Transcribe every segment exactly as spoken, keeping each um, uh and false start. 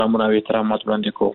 سلامونه او احترامات وړاندې کوم.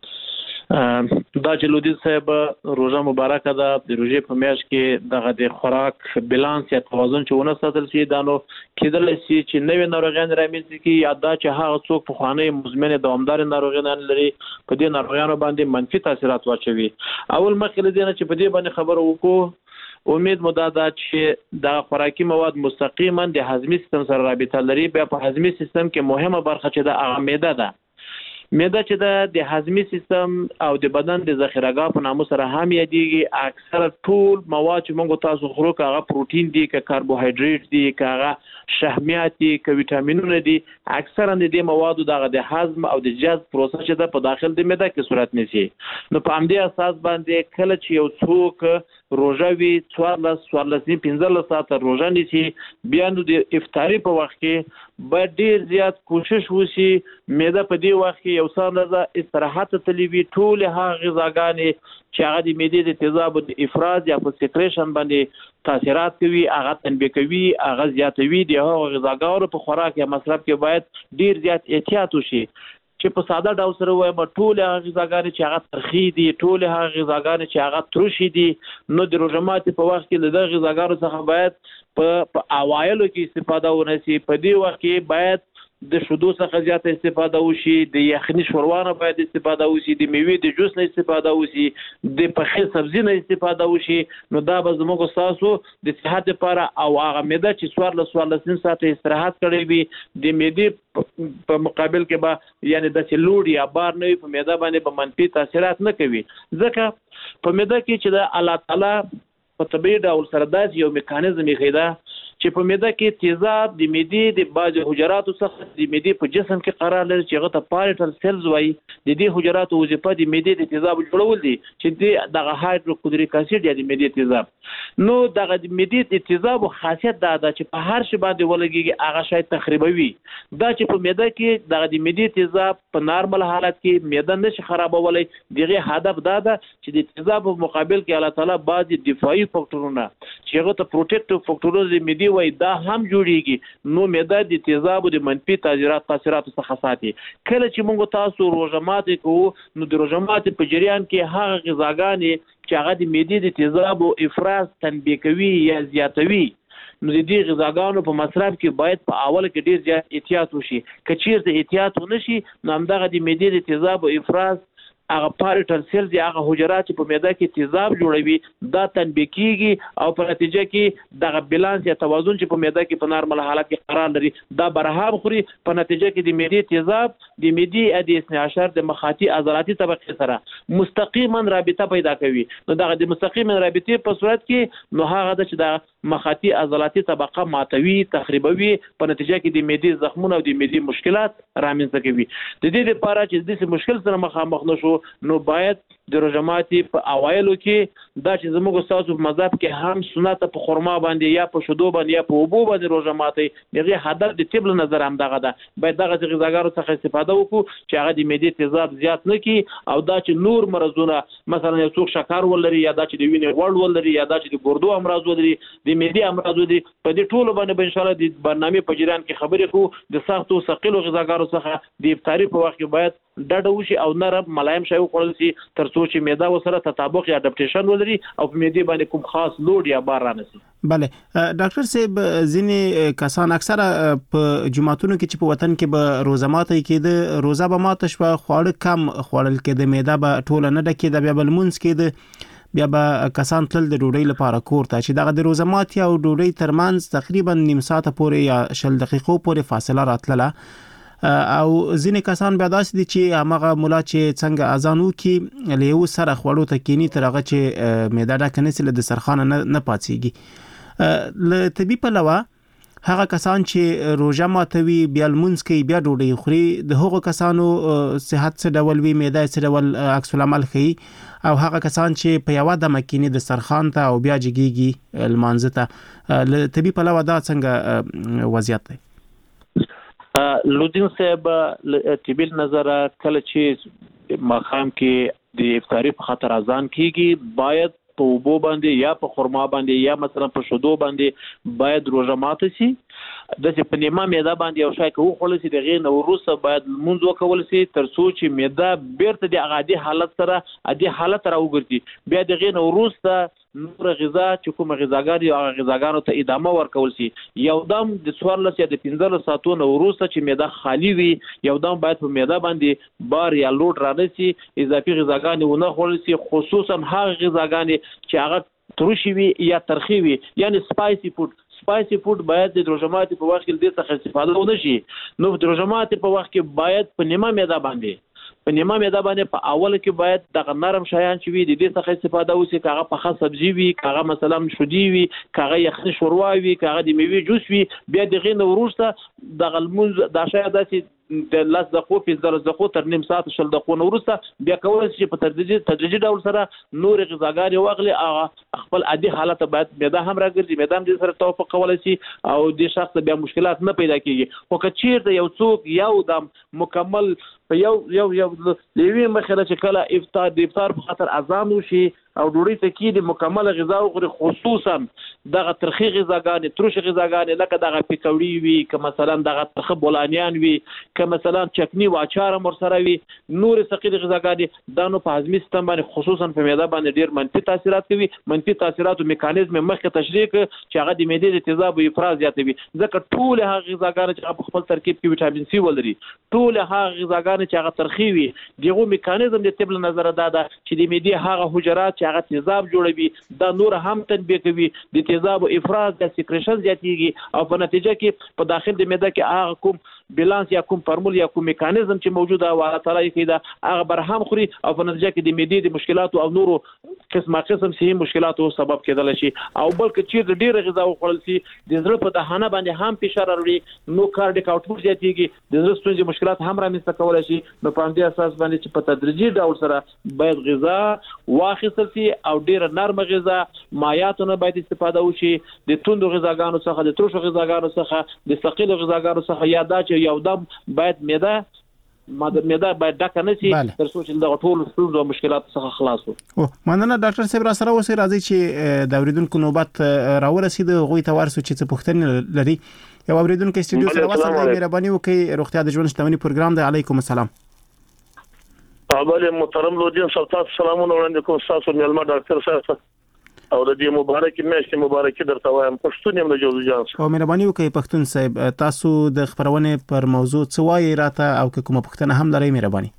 دا چې لودین صاحب روژه مبارکه ده، د روژې په میاشت کې دغه د خوراک بیلانس یا توازن چې ونه ساتل شي، دا نو کېدلی شي چې نوې ناروغیانې رامنځته کړي، یا دا چې هغه څوک پخوانۍ مزمنې دوامدارې ناروغیانې لري په دې ناروغیانو باندې منفي تاثیرات واچوي. اول مخکې له دې نه چې په دې باندې خبره وکړو، امید مو دا ده چې دا خوراکي مواد مستقیما د هضمي سیستم سره رابطه لري. بیا په هضمي سیستم کې مهمه برخه چې د هغه معده ده. معده چې د د هضمي سیستم او د بدن د ذخیره‌ګاه په نامه سره هم یادېږي. اکثره ټول مواد چې موږ تاسو خورو، که هغه پروتین دي، که کاربوهایډریټ دي، که هغه شحمیات دي، که ویټامینونه دي، اکثرا د دې موادو دغه د هضم او د جذب پروسه چې ده په داخل د معده کې صورت نیسي. نو په همدې اساس باندې کله چې یو څوک روژه وي، څوارلس څوارلس نیم پنځلس ساعته روژه نیسي، بیا نو د افطاري په وخت کې باید ډېر زیات کوشش وشي معده په دې وخت کې یو څه اندازه استراحت ته تللی وي. ټولې هغه غذاګانې چې هغه د معدې د تیزابو د افراز یا په سیکریشن باندې تاثیرات کوي، هغه تنبیه کوي، هغه زیاتوي. د هغو غذاګانو په خوراک یا مصرف کې باید ډېر زیات احتیاط وشي. چې په ساده ډول سره وایم، ټول هغه غذاګانې چې هغه ترخی دي، ټول هغه غذاګانې چې هغه ترشي دي، نو د روژه ماتي په وخت کې له دغه غذاګانو څخه باید په اوایلو کې استفاده ونشي. په دې وخت کې باید د شیدو څخه زیاته استفاده وشي، د یخني شوروا نه باید استفاده وشي، د میوې د جوس نه استفاده وشي، د پخې سبزي نه استفاده وشي. نو دا به زموږ ستاسو د صحت لپاره او هغه معده چې څوارلس څوارلس نیم ساعته استراحت کړی وي، د معدې په مقابل کې به یعنې داسې لوډ یا بار نه وي، په معده باندې به منفي تاثیرات نه کوي. ځکه په معده کې چې د الله تعالی په طبیعي ډول سره داسې یو میکانیزم یې ده چې په معده کې تیزاب د معدې د بعضې حجراتو څخه د معدې په جسم کې قرار لري چې هغه ته پاریټل سیلز وایي. د دې حجراتو وظیفه د معدې د تیزابو جوړول دي، چې د دغه هایدروکلوریک اسید یا د معدې تیزاب. نو دغه د معدې د تیزابو خاصیت دا ده چې په هر شي باندې ولګېږي هغه شی تخریبوي. دا چې په معده کې دغه د معدې تیزاب په نارمل حالت کې معده نشي خرابولی، دغه هدف دا ده چې د تیزابو په مقابل کې الله تعالی بعضې دفاعي فکټورونه چې هغه ته پروټیکټیو فکټورونه د معدې وایي دا هم جوړیږي. نو معده د تیزابو د منفي تاثیرات تاثیراتو څخه ساتي. کله چې موږ تاسو روژه ماتي کوو، نو د روژه ماتي په جریان کې هغه غذاګانې چې هغه د معدې د تیزابو افراز تنبیه کوي یا زیاتوي، نو د دې غذاګانو په مصرف کې باید په اول کې ډېر زیات احتیاط وشي. که چیرته احتیاط ونه شي، نو همدغه د معدې د تیزابو افراز هغه پاریټل سیلز یا هغه حجرات چې په معده کې تیزاب جوړوي دا تنبیه کېږي، او په نتیجه کې دغه بیلانس یا توازن چې په معده کې په نارمل حالت کې قرار لري دا برهم خوري. په نتیجه کې د معدې تیزاب د معدې د اثني عشر د مخاطي عضلاتي طبقې سره مستقیما رابطه پیدا کوي. نو دغه د مستقیما رابطې په صورت کې نو هغه د چې د مخاطي عضلاتي طبقه ماتوي، تخریبوي، په نتیجه کې د معدې زخمونه او د معدې مشکلات رامنځته کوي. د دې لپاره چې داسې مشکل سره مخامخ نشو، نو باید د روژه ماتي په اوایلو کې دا چې زموږ ستاسو په مذهب کې هم سنت په خرما باندې یا په شیدو باندې یا په اوبو باندې روژه ماتي، دغه هدف د طب له نظر هم دغه ده. باید دغه غذاګانو څخه استفاده وکړو چې هغه د معدې تیزاب زیات نه کړي، او دا چې نور مرضونه مثلا یو څوک شکر ولري، یا دا چې د وینې غوړ ولري، یا دا چې د ګردو امراض ولري، د معدې امراض ولري، په دې ټولو باندې به انشاءالله د برنامې په جریان کې خبرې کوو. د سختو ثقیلو غذاګانو څخه د افطاري په وخت کې باید ډډه وشي او نرم ملایم شی وخوړل شي، تر څو چې معده ورسره تطابق یا اډپټیشن ولري او په معدې باندې کوم خاص لوډ یا بار رانسي. بله ډاکټر صاحب، ځینې کسان اکثره په جمعتونو کې چې په وطن کې به روزه ماته کېده، روزه به ماته شوه، خواړه کم خوړل کېده، معده به ټوله نه ډکېده، بیا به لمونځ کېده، بیا به کسان تل د ډوډۍ لپاره کور ته، چې دغه د روزه ماتي او ډوډۍ ترمنځ تقریبا نیم ساعته پورې یا شل دقیقو پورې فاصله راتلله. او ځینې کسان بیا داسې دي چې همغه ملا چې څنګه اذان وکړي له یو سره خوړو ته کینی تر هغه چې معده ډکه نشي له دسترخوان نه پاتېږي. له طبي پلوه هغه کسان چې روژه ماتوي، بیا لمونځ کوي، بیا ډوډۍ خوري، د هغو کسانو صحت څه ډول وي، معده څه ډول عکس العمل ښیي، او هغه کسان چې په یوه دمه کینی دسترخوان ته او بیا جګیږي لمانځه ته، له طبي پلوه دا څنګه وضعیت دی؟ لودین صاحب، طبي نظر کله چې ماښام کې د افطاري په خاطر اذان کیږي، باید په اوبو باندې یا په خرما باندې یا مثلا په شودو باندې باید روژه ماته شي. داسې په نیمه معده باندې یو شی که وخوړل شي د هغې نه وروسته باید لمونځ وکول شي تر څو چې معده بیرته د هغه عادي حالت سره عادي حالت ته راوګرځي. بیا د هغې نه وروسته نور غذا چې کومه غذاګانې هغه غذاګانو ته ادامه ورکول شي. یو دم د څوارلس یا د پنځلس ساعتو نه وروسته چې معده خالي وي یو دم باید په معده باندې بار یا لوډ رانه شي، اضافي غذاګانې ونه خوړل شي، خصوصا هغه غذاګانې چې هغه ترشي وي یا ترخی وي، یعنی سپایسي فوډ. سپایسي فوډ باید د روژه ماتي په وخت کې دې څخه استفاده ونه شي. نو د روژه ماتي په وخت کې باید په نیمه معده باندې په نیمه معده باندې په اول کې باید دغه نرم شیان چې وي د دې څخه استفاده وشي، که هغه پخه سبزي وي، که هغه مثلا شودي وي، که هغه یخني شوروا وي، که هغه د میوې جوس وي. بیا د هغې نه وروسته دغه لمونځ دا شی داسې د لس دقیقو پنځلس دقیقو تر نیم ساعت شل دقیقو نه وروسته بیا کولی شي په تدریجي تدریجي ډول سره نورې غذاګانې واخلي. هغه خپل عادي حالت ته باید معده هم راګرځي، معده هم دې سره توافق کولی شي او دې شخص ته بیا مشکلات نه پیدا کېږي. خو که چېرته یو څوک یو دم مکمل په یو یو یو لیوې مخې نه چې کله افطار د افطار په خاطر اذان وشي او ډوډۍ ته کېږي مکمله غذا وخوري، خصوصا دغه ترخي غذاګانې ترشي غذاګانې لکه دغه پیکوړي وي، که مثلا دغه ترخه بولانیان وي، که مثلا چکني و اچار هم ورسره وي، نورې ثقیلې غذاګانې دا نو په هضمي سیستم باندې خصوصا په معده باندې ډېر منفي تاثیرات کوي. منفي تاثیراتو میکانیزم مخکې تشریح کړ چې هغه د معدې د تیزاب او افراز زیاتوي. ځکه ټولې هغه غذاګانې چې هغه په خپل ترکیب کې ویټامین سی ولري، ټولې هغه غذاګانې چې هغه ترخي وي، دغه میکانیزم د طب له نظره دا ده چې د معدې هغه حجرات چې هغه تیزاب جوړوي دا نور هم تنبیه کوي، د تیزاب او افراز د سیکریشن زیاتېږي او په نتیجه کې په داخل د معده کې هغه کوم بیلانس یا کوم فارمول یا کوم میکانیزم چې موجوده او الله تعالی یې کړي هغه برهم خوري او په نتیجه کې د معدې د مشکلاتو او نورو قسمه قسم صحي مشکلاتو سبب کېدلی شي. او بلکې چیرته ډېره غذا وخوړل شي د زړه په دهانه باندې هم فشار راوړي، نو کارډیک اوټپوټ زیاتېږي، د زړه ستونزې مشکلات هم رامنځته کولی شي. نو په همدې اساس باندې چې په تدریجي ډول سره باید غذا واخیستل شي او ډېره نرمه غذا مایعاتو نه باید استفاده وشي، د توندو غذاګانو څخه د ترشو غذاګانو څخه د ثقیلو غذاګانو څخه یا دا چې یو دم باید معده معده باید ډکه نه شي تر څو چې دغه ټولو ستونزو او مشکلاتو څخه خلاص وو. مننه ډاکټر صاحب، را سره اوسئ. راځئ چې د اوریدونکو نوبت راورسېد، هغوی ته ورسو چې څه پوښتنې لري. یو اوریدونکی استودیو سره وصل دی، مهرباني وکړئ. روغتیا د ژوند شتمني پروګرام دی. علیکم السلام. اول محترم لودین صاحب تاسو سلامونه وړاندې کوم. تاسو مېلمه ډاکټر صاحب او د دې مبارکي میاشتې مبارکي درته وایم. پښتون یم د جوزو جان او مهرباني وکړئ پښتون صاحب، تاسو د خبرونې پر موضوع څه وایي راته او که کومه پوښتنه هم لرئ مهرباني.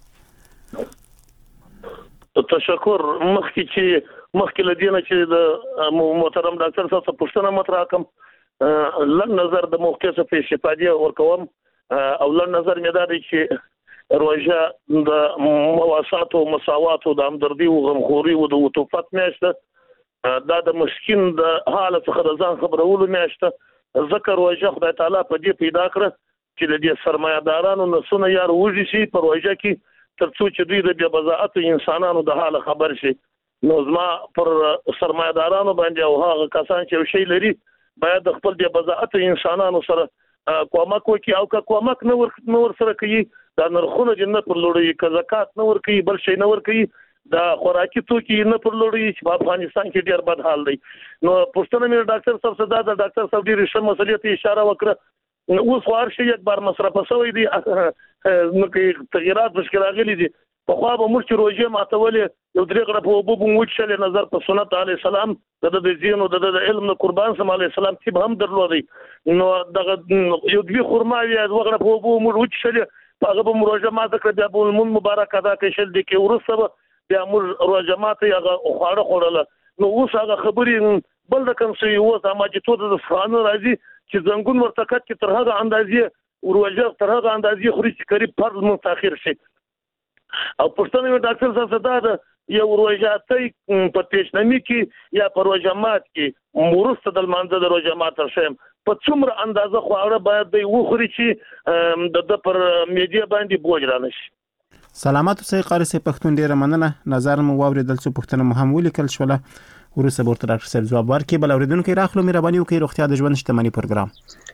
تشکر. مخکې چې مخکې له دې نه چې د محترم ډاکټر صاحب څخه پوښتنه مطرح کړم، لږ نظر د موقع څخه استفاده ورکوم او لږ نظر مې دا دی چې روژه د مواسات او مساوات او د همدردي او غمخوري او د عطوفت میاشت دا د مسکین د حالت څخه د ځان خبرولو میاشته. ځکه روژه خدای تعالی په دې پیدا کړه چې د دې سرمایه‌دارانو نسونه یار وږي شي په روژه کې تر څو چې دوی د بې بضاعت انسانانو د حال خبر شي. نو زما پر سرمایه‌دارانو باندې او هغه کسان چې یو شی لري باید د خپل بې بضاعت انسانانو سره کومک وکړي او که کومک نه ور نه ور سره کوي دا نرخونه د نه پر لوړي، که زکات نه ور کوي بل شي نه ور کوي، دا خوراکي توکي نه پر لوړي چې په افغانستان کې ډېر بد حال دی. نو پښتنه مې ډاکټر صاحب صدا د ډاکټر صاحب ډېر ښه مسلې ته اشاره وکړه. اوس خو هر شي یک بار مصرف شوی دی، نو کې تغیرات مشکل راغلي دي. په خو به موږ چې روژه ماتولې یو درې غړپ په اوبو به وچلې نظر په سنت علیه السلام د د دین او د علم نه قربان سم علیه السلام چې هم درلودي. نو دغه یو دوی خرما یا دوه غړپ په اوبو موږ وچلې په هغه به روژه ماته کړ، بیا به مون مبارک ادا کړي شل دي کې ورسره بیا موږ روژه ماته هغه خواړه خوړله. نو اوس هغه خبرې بل د کوم څه اوس اما چې ټول د فانو راځي چې زنګون ورته کټ کې تر هغه اندازې روژه تر هغه اندازې خوري چې قریب فرض متأخر شي. او پښتنه یو ډاکټر صاحب صدا ده یو روژه تی په پیشنمی کې یا په روژه مات کې مرسته د لمانځه د روژه مات شم په څومره اندازه خواړه باید دی وخوري چې د د پر میډیا باندې بوج را نشي. سلامات اوسئ قاری صاحب، پښتون ډیره مننه. نظر مو واوریدل، څه پوښتنه مو هم ولیکل شوله، وروسته به ورته ډاکټر صاحب ځواب ورکړي. بل اورېدونکی راخلو، مهرباني وکړئ. روغتیا د ژوند شتمني پروګرام.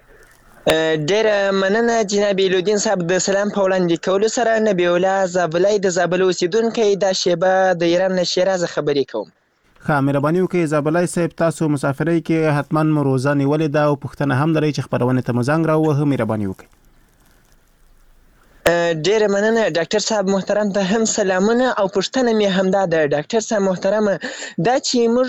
ډیره مننه جناب لودین صاحب. د سلام په وړاندې کولو سره نبی الله زابلای د زابل اوسیدونکی د شیبه د ایران نشیراز خبرې کوم. ښه مهرباني وکړئ زابلای صاحب تاسو مسافرۍ کې حتما مو روزه نیولې ده او پوښتنه هم لرئ چې خبرونه ته مو زنګ راووهه مهرباني وکړئ. ډیره مننه ډاکټر صاحب محترم ته هم سلامونه او پوښتنه مې همدا ده ډاکټر صاحب محترمه دا چې موږ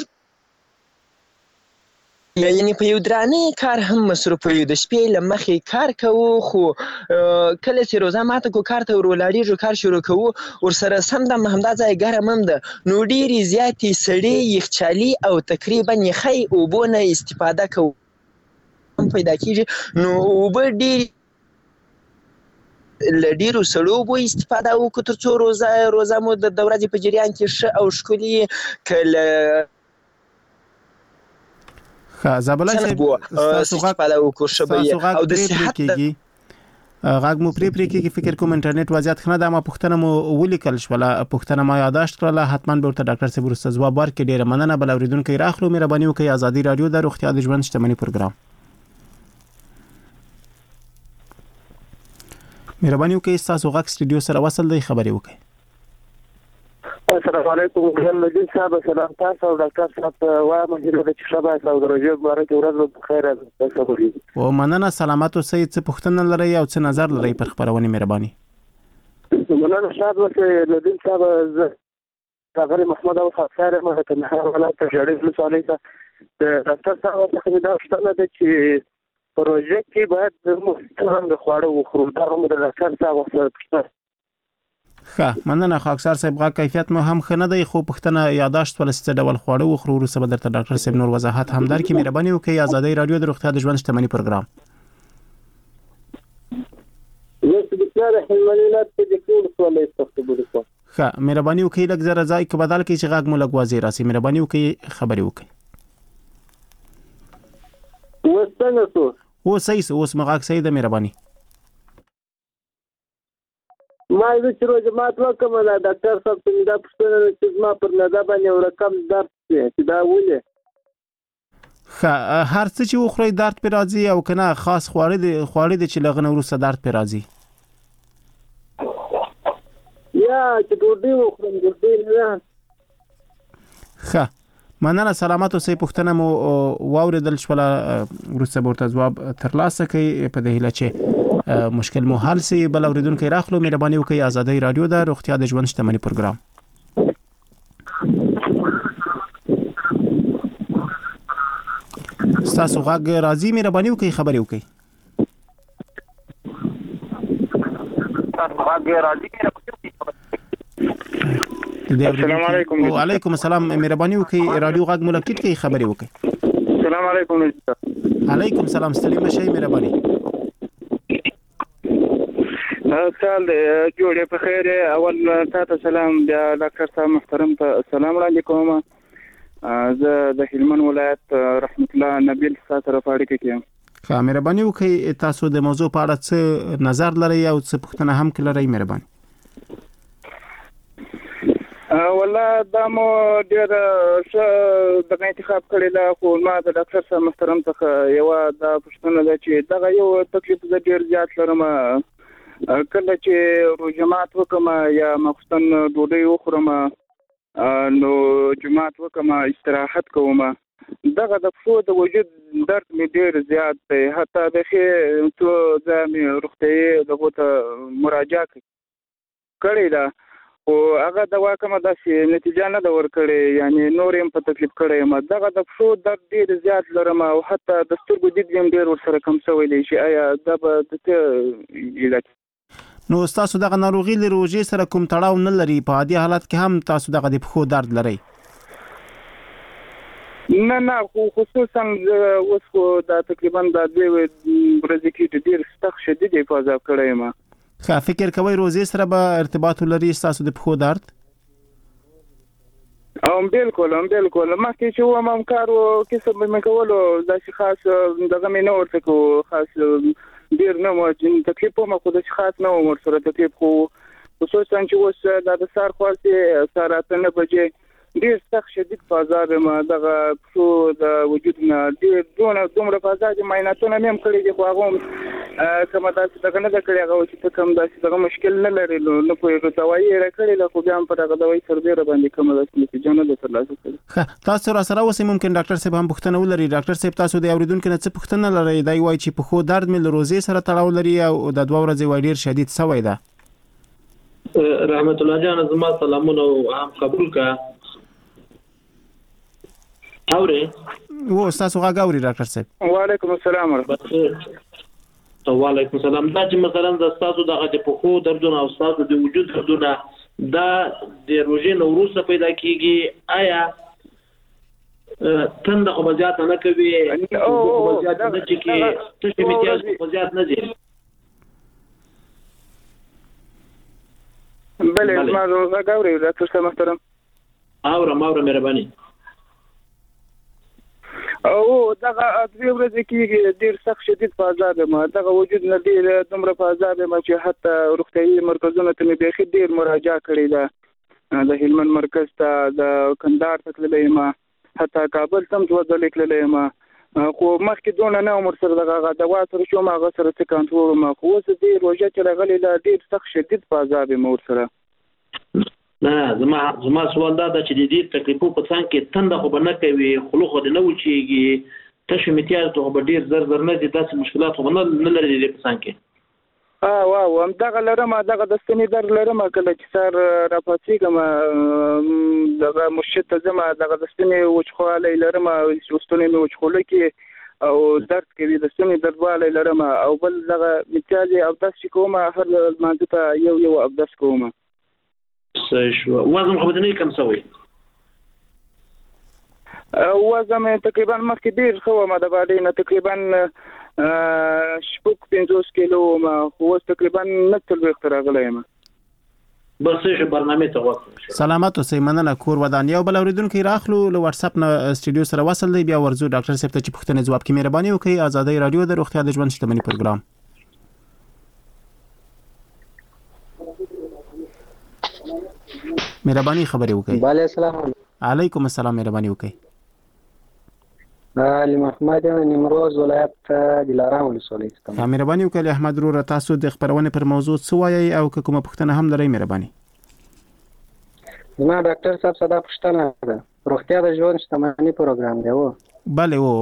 یعنی په یو درانه کار هم مصروف یو د شپې له مخې کار کوو خو کله چې روزه ماته کو کار ته ور ولاړېږو کار شروع کوو ورسره سم دم همدا ځای ګرم هم ده نو ډېرې زیاتې سړې یخچالي او تقریبا یخی اوبو نه استفاده کوو هم پیدا کېږي نو اوبه ډېرې له ډېرو سړو اوبو استفاده وکړو تر څو روزه روزه مو د ورځې په جریان کې ښه او ښکلي که له زابلای صاحب تاسو غږ او د صحت غږ مو پری پری کې فکر کوم انټرنیټ وضعیت خنه د ما پښتنه مو ولیکل شوله پښتنه ما یاداشت کړله حتما به ورته ډاکټر صاحب ورسته ځواب ورکړي ډیره مننه بل اوریدونکو راخلو مهرباني وکړئ ازادي رادیو د روغتیا د ژوند شتمنۍ پروګرام مهرباني وکړئ تاسو غږ سټډیو سره وصل دی خبري وکړئ. السلام علیکم جلال صاحب سلام تاسو او ډاکټر صاحب وایم هیله ده چې شبا تاسو درجه مبارک ورځ په خیر تاسو ولرئ. او مننه سلامات اوسئ څه پوښتنه لرئ او څه نظر لرئ پر خبرونه مهرباني. مننه صاحب ورته لدین صاحب غری محمد او خاطر ما ته نه ولا ته جوړې لسانې ته ډاکټر صاحب څنګه دا شته چې پروژه کې باید مستند خواړه وخورو دا هم د ډاکټر صاحب سره ښه مننه خو اکثر صاحب غا کیفیت مو هم خنه دی خو پښتنه یاداشت ولسته ډول خواړه وخورو ورسره به درته ډاکټر صاحب نور وضاحت هم در کې مهرباني وکړئ ازادي رادیو د روغتیا د ژوند شتمنۍ پروګرام. ښه مهرباني وکړئ لږ زره ځای کې بدل کې چې غږ مو لږ واضح راسي مهرباني وکړئ خبري وکړئ. وستنه تو او صحیح اوس مغاک صحیح ده مهرباني. ما د چروج مات وکم دا ډاکټر صاحب څنګه دا پښتنه چې ما پر ندا باندې یو رقم درد چې دا ولې ښه هر څه چې وخوري درد پر راځي او کنه خاص خواړه دي خواړه دي چې لغنه ورسره درد پر راځي یا چې ډوډۍ وخورم ډوډۍ نه ښه مننه سلامات اوسئ پښتنه مو واوریدل شوله ورسره ورته جواب ترلاسه کړئ په دې هیله چې مشکل مو حل سي بل اوریدونکو راخلو مهرباني وکړئ ازادي رادیو د روغتیا د ژوند شتمنۍ پروګرام. تاسو غږ راځي مهرباني وکړئ خبري وکړئ. تاسو غږ راځي السلام علیکم. وعلیکم السلام مهرباني وکړئ رادیو غږ مو لکټ کړئ خبري وکړئ. السلام علیکم. علیکم السلام ستړي مشه مهرباني. سال جوړې په خیر اول تاسو سلام بیا ډاکټر صاحب محترم ته سلام علیکم کوم زه د هلمند ولایت رحمت الله نبیل سره پاړې کې ښه مهرباني وکړئ تاسو د موضوع په اړه څه نظر لرئ او څه پوښتنه هم کړئ مهرباني. والله دا مو ډېر ښه د انتخاب کړی دا خو ما د ډاکټر صاحب محترم څخه یو دا پوښتنه ده چې دا یو تکلیف ډېر زیات لرم کله چې روزمات وکم یا مخصن ډوډۍ وخورم نو جمعات وکم استراحت کوم دغه د فو د وجود درد می ډیر زیات دی حتی د خې تو ځمې روغتي دغه ته مراجعه کړې ده او هغه دوا کوم داسې نتیجه نه دا ور کړې یعنی نور هم په تکلیف کړې ما دغه د فو درد ډیر زیات لرم او حتی د سترګو دید هم ډیر ور سره کم شوی دی چې آیا دا به د علاج نو تاسو دغه ناروغي له روزي سره کوم تړاو نه لري په عادي حالت کې هم تاسو دغه د پخو درد لري نه نه خصوصا اوس خو دا تقریبا د دوی ورځې کې ډېر سخت شدید افاظه کړی ما ښه فکر کوئ روزي سره به ارتباط لري تاسو د پخو درد او بالکل هم بالکل ما کې چې و ما کارو کې څه مې کولو دا شي خاص دغه مې نه ورته کو خاص ډیر نه مو چې تکلیف مو خو د خاص نه ورسره تکلیف خو خصوصا چې اوس د سار خاصه سره اتنه بجې ډیر سخت شدید فازاب ما دغه څو د وجود نه ډیر دونه دومره فازاب مایناتونه مې هم کړی دي خو هغه کومه داسې دغه نه ده کړې هغه چې ته کوم داسې دغه مشکل نه لري نه پوهېږو دوايي یې راکړې ده خو بیا هم پر هغه دوايي سربېره باندې کومه داسې نتیجه نه ده ترلاسه کړې. ښه تاسو را سره اوسئ ممکن ډاکټر صاحب هم پوښتنه ولري. ډاکټر صاحب تاسو د اورېدونکو نه څه پوښتنه لرئ؟ دی وایي چې پښو درد مې له روزې سره تړاو لري او د دوه ورځې وایي ډېر شدید سوی ده. رحمت الله جان زما سلامونه او هم قبول کا اوري و تاسو غاګ اوري ډاکټر صاحب. وعلیکم السلام ورحمت الله. وعلیکم السلام. دا چې مثلا د تاسو دغه د پخو دردونه او تاسو د وجود دردونه دا د روزې نو وروسته پیدا کیږي آیا تند خو بزیات نه کوي او بزیات نه چې کې څه میتیاز خو بزیات نه دي؟ بله ما غاګ اوري ډاکټر صاحب محترم. اورم اورم مهرباني. او دغه دوی ورځې کې ډیر سخت شدید فازاب ما دغه وجود نه ډیر دومره فازاب ما چې حتی روغتیايي مرکزونو ته مې بيخي ډیر مراجعه کړې ده. د هلمند مرکز ته د کندهار ته تللی ما حتی کابل ته هم دوه ځلې تللی ما خو مخکې دونه نه عمر سره دغه دوا سره شوم هغه سره څه کنټرول ما خو اوس دې روژه چې راغلی دا ډیر سخت شدید فازاب مې ورسره. نه زما زما سوال دا چې د دې تکلیفو په څنګ کې تنده خو به نه کوي خلو خو د نه وچېږي تشه میتیاز ته به ډیر زر زر نه دي داسې مشکلات خو نه نه لري د په څنګ کې. اه واو هم دغه لرم دغه د ستنې درد لرم کله چې سر راپاتېږم دغه مرشد ته ځم دغه د ستنې وچخوالی لرم ستنې مې وچخوله کې او درد کوي د ستنې دردوالی لرم او بل دغه میتیاز اودس چې کوم هر لمانځه ته یو یو اودس کوم. صحیح شو. وزن خو بدني کم شوی؟ وزن تقریبا مخکې ډیر ښه وم د باندې نه تقریبا شپږ پنځوس کیلو ما خو اوس تقریبا نه څلوېښت راغلی یم. بس ښه برنامه ته وخت سلامات اوسئ. مننه. کور ودان یو بل اورېدونکی راخلو له واتساپ نه سټوډیو سره وصل دی بیا ورزو ډاکټر صاحب ته چې پوښتنې ځواب کې مهرباني وکړئ. آزادۍ رادیو د روغتیا د ژوند شتمني پروګرام. مهرباني خبرې وکړئ. بله السلام علیکم السلام. مهرباني وکړئ. علي محمد نیمروز ولایت دلارام ولسوالۍ څخه. مهرباني وکړئ احمد وروره تاسو د خبرونې پر موضوع څه وایئ او که کومه پوښتنه هم لرئ مهرباني. زما ډاکټر صاحب صدا پوښتنه ده روغتیا د ژوند شتمني پروګرام دی و؟ بله و.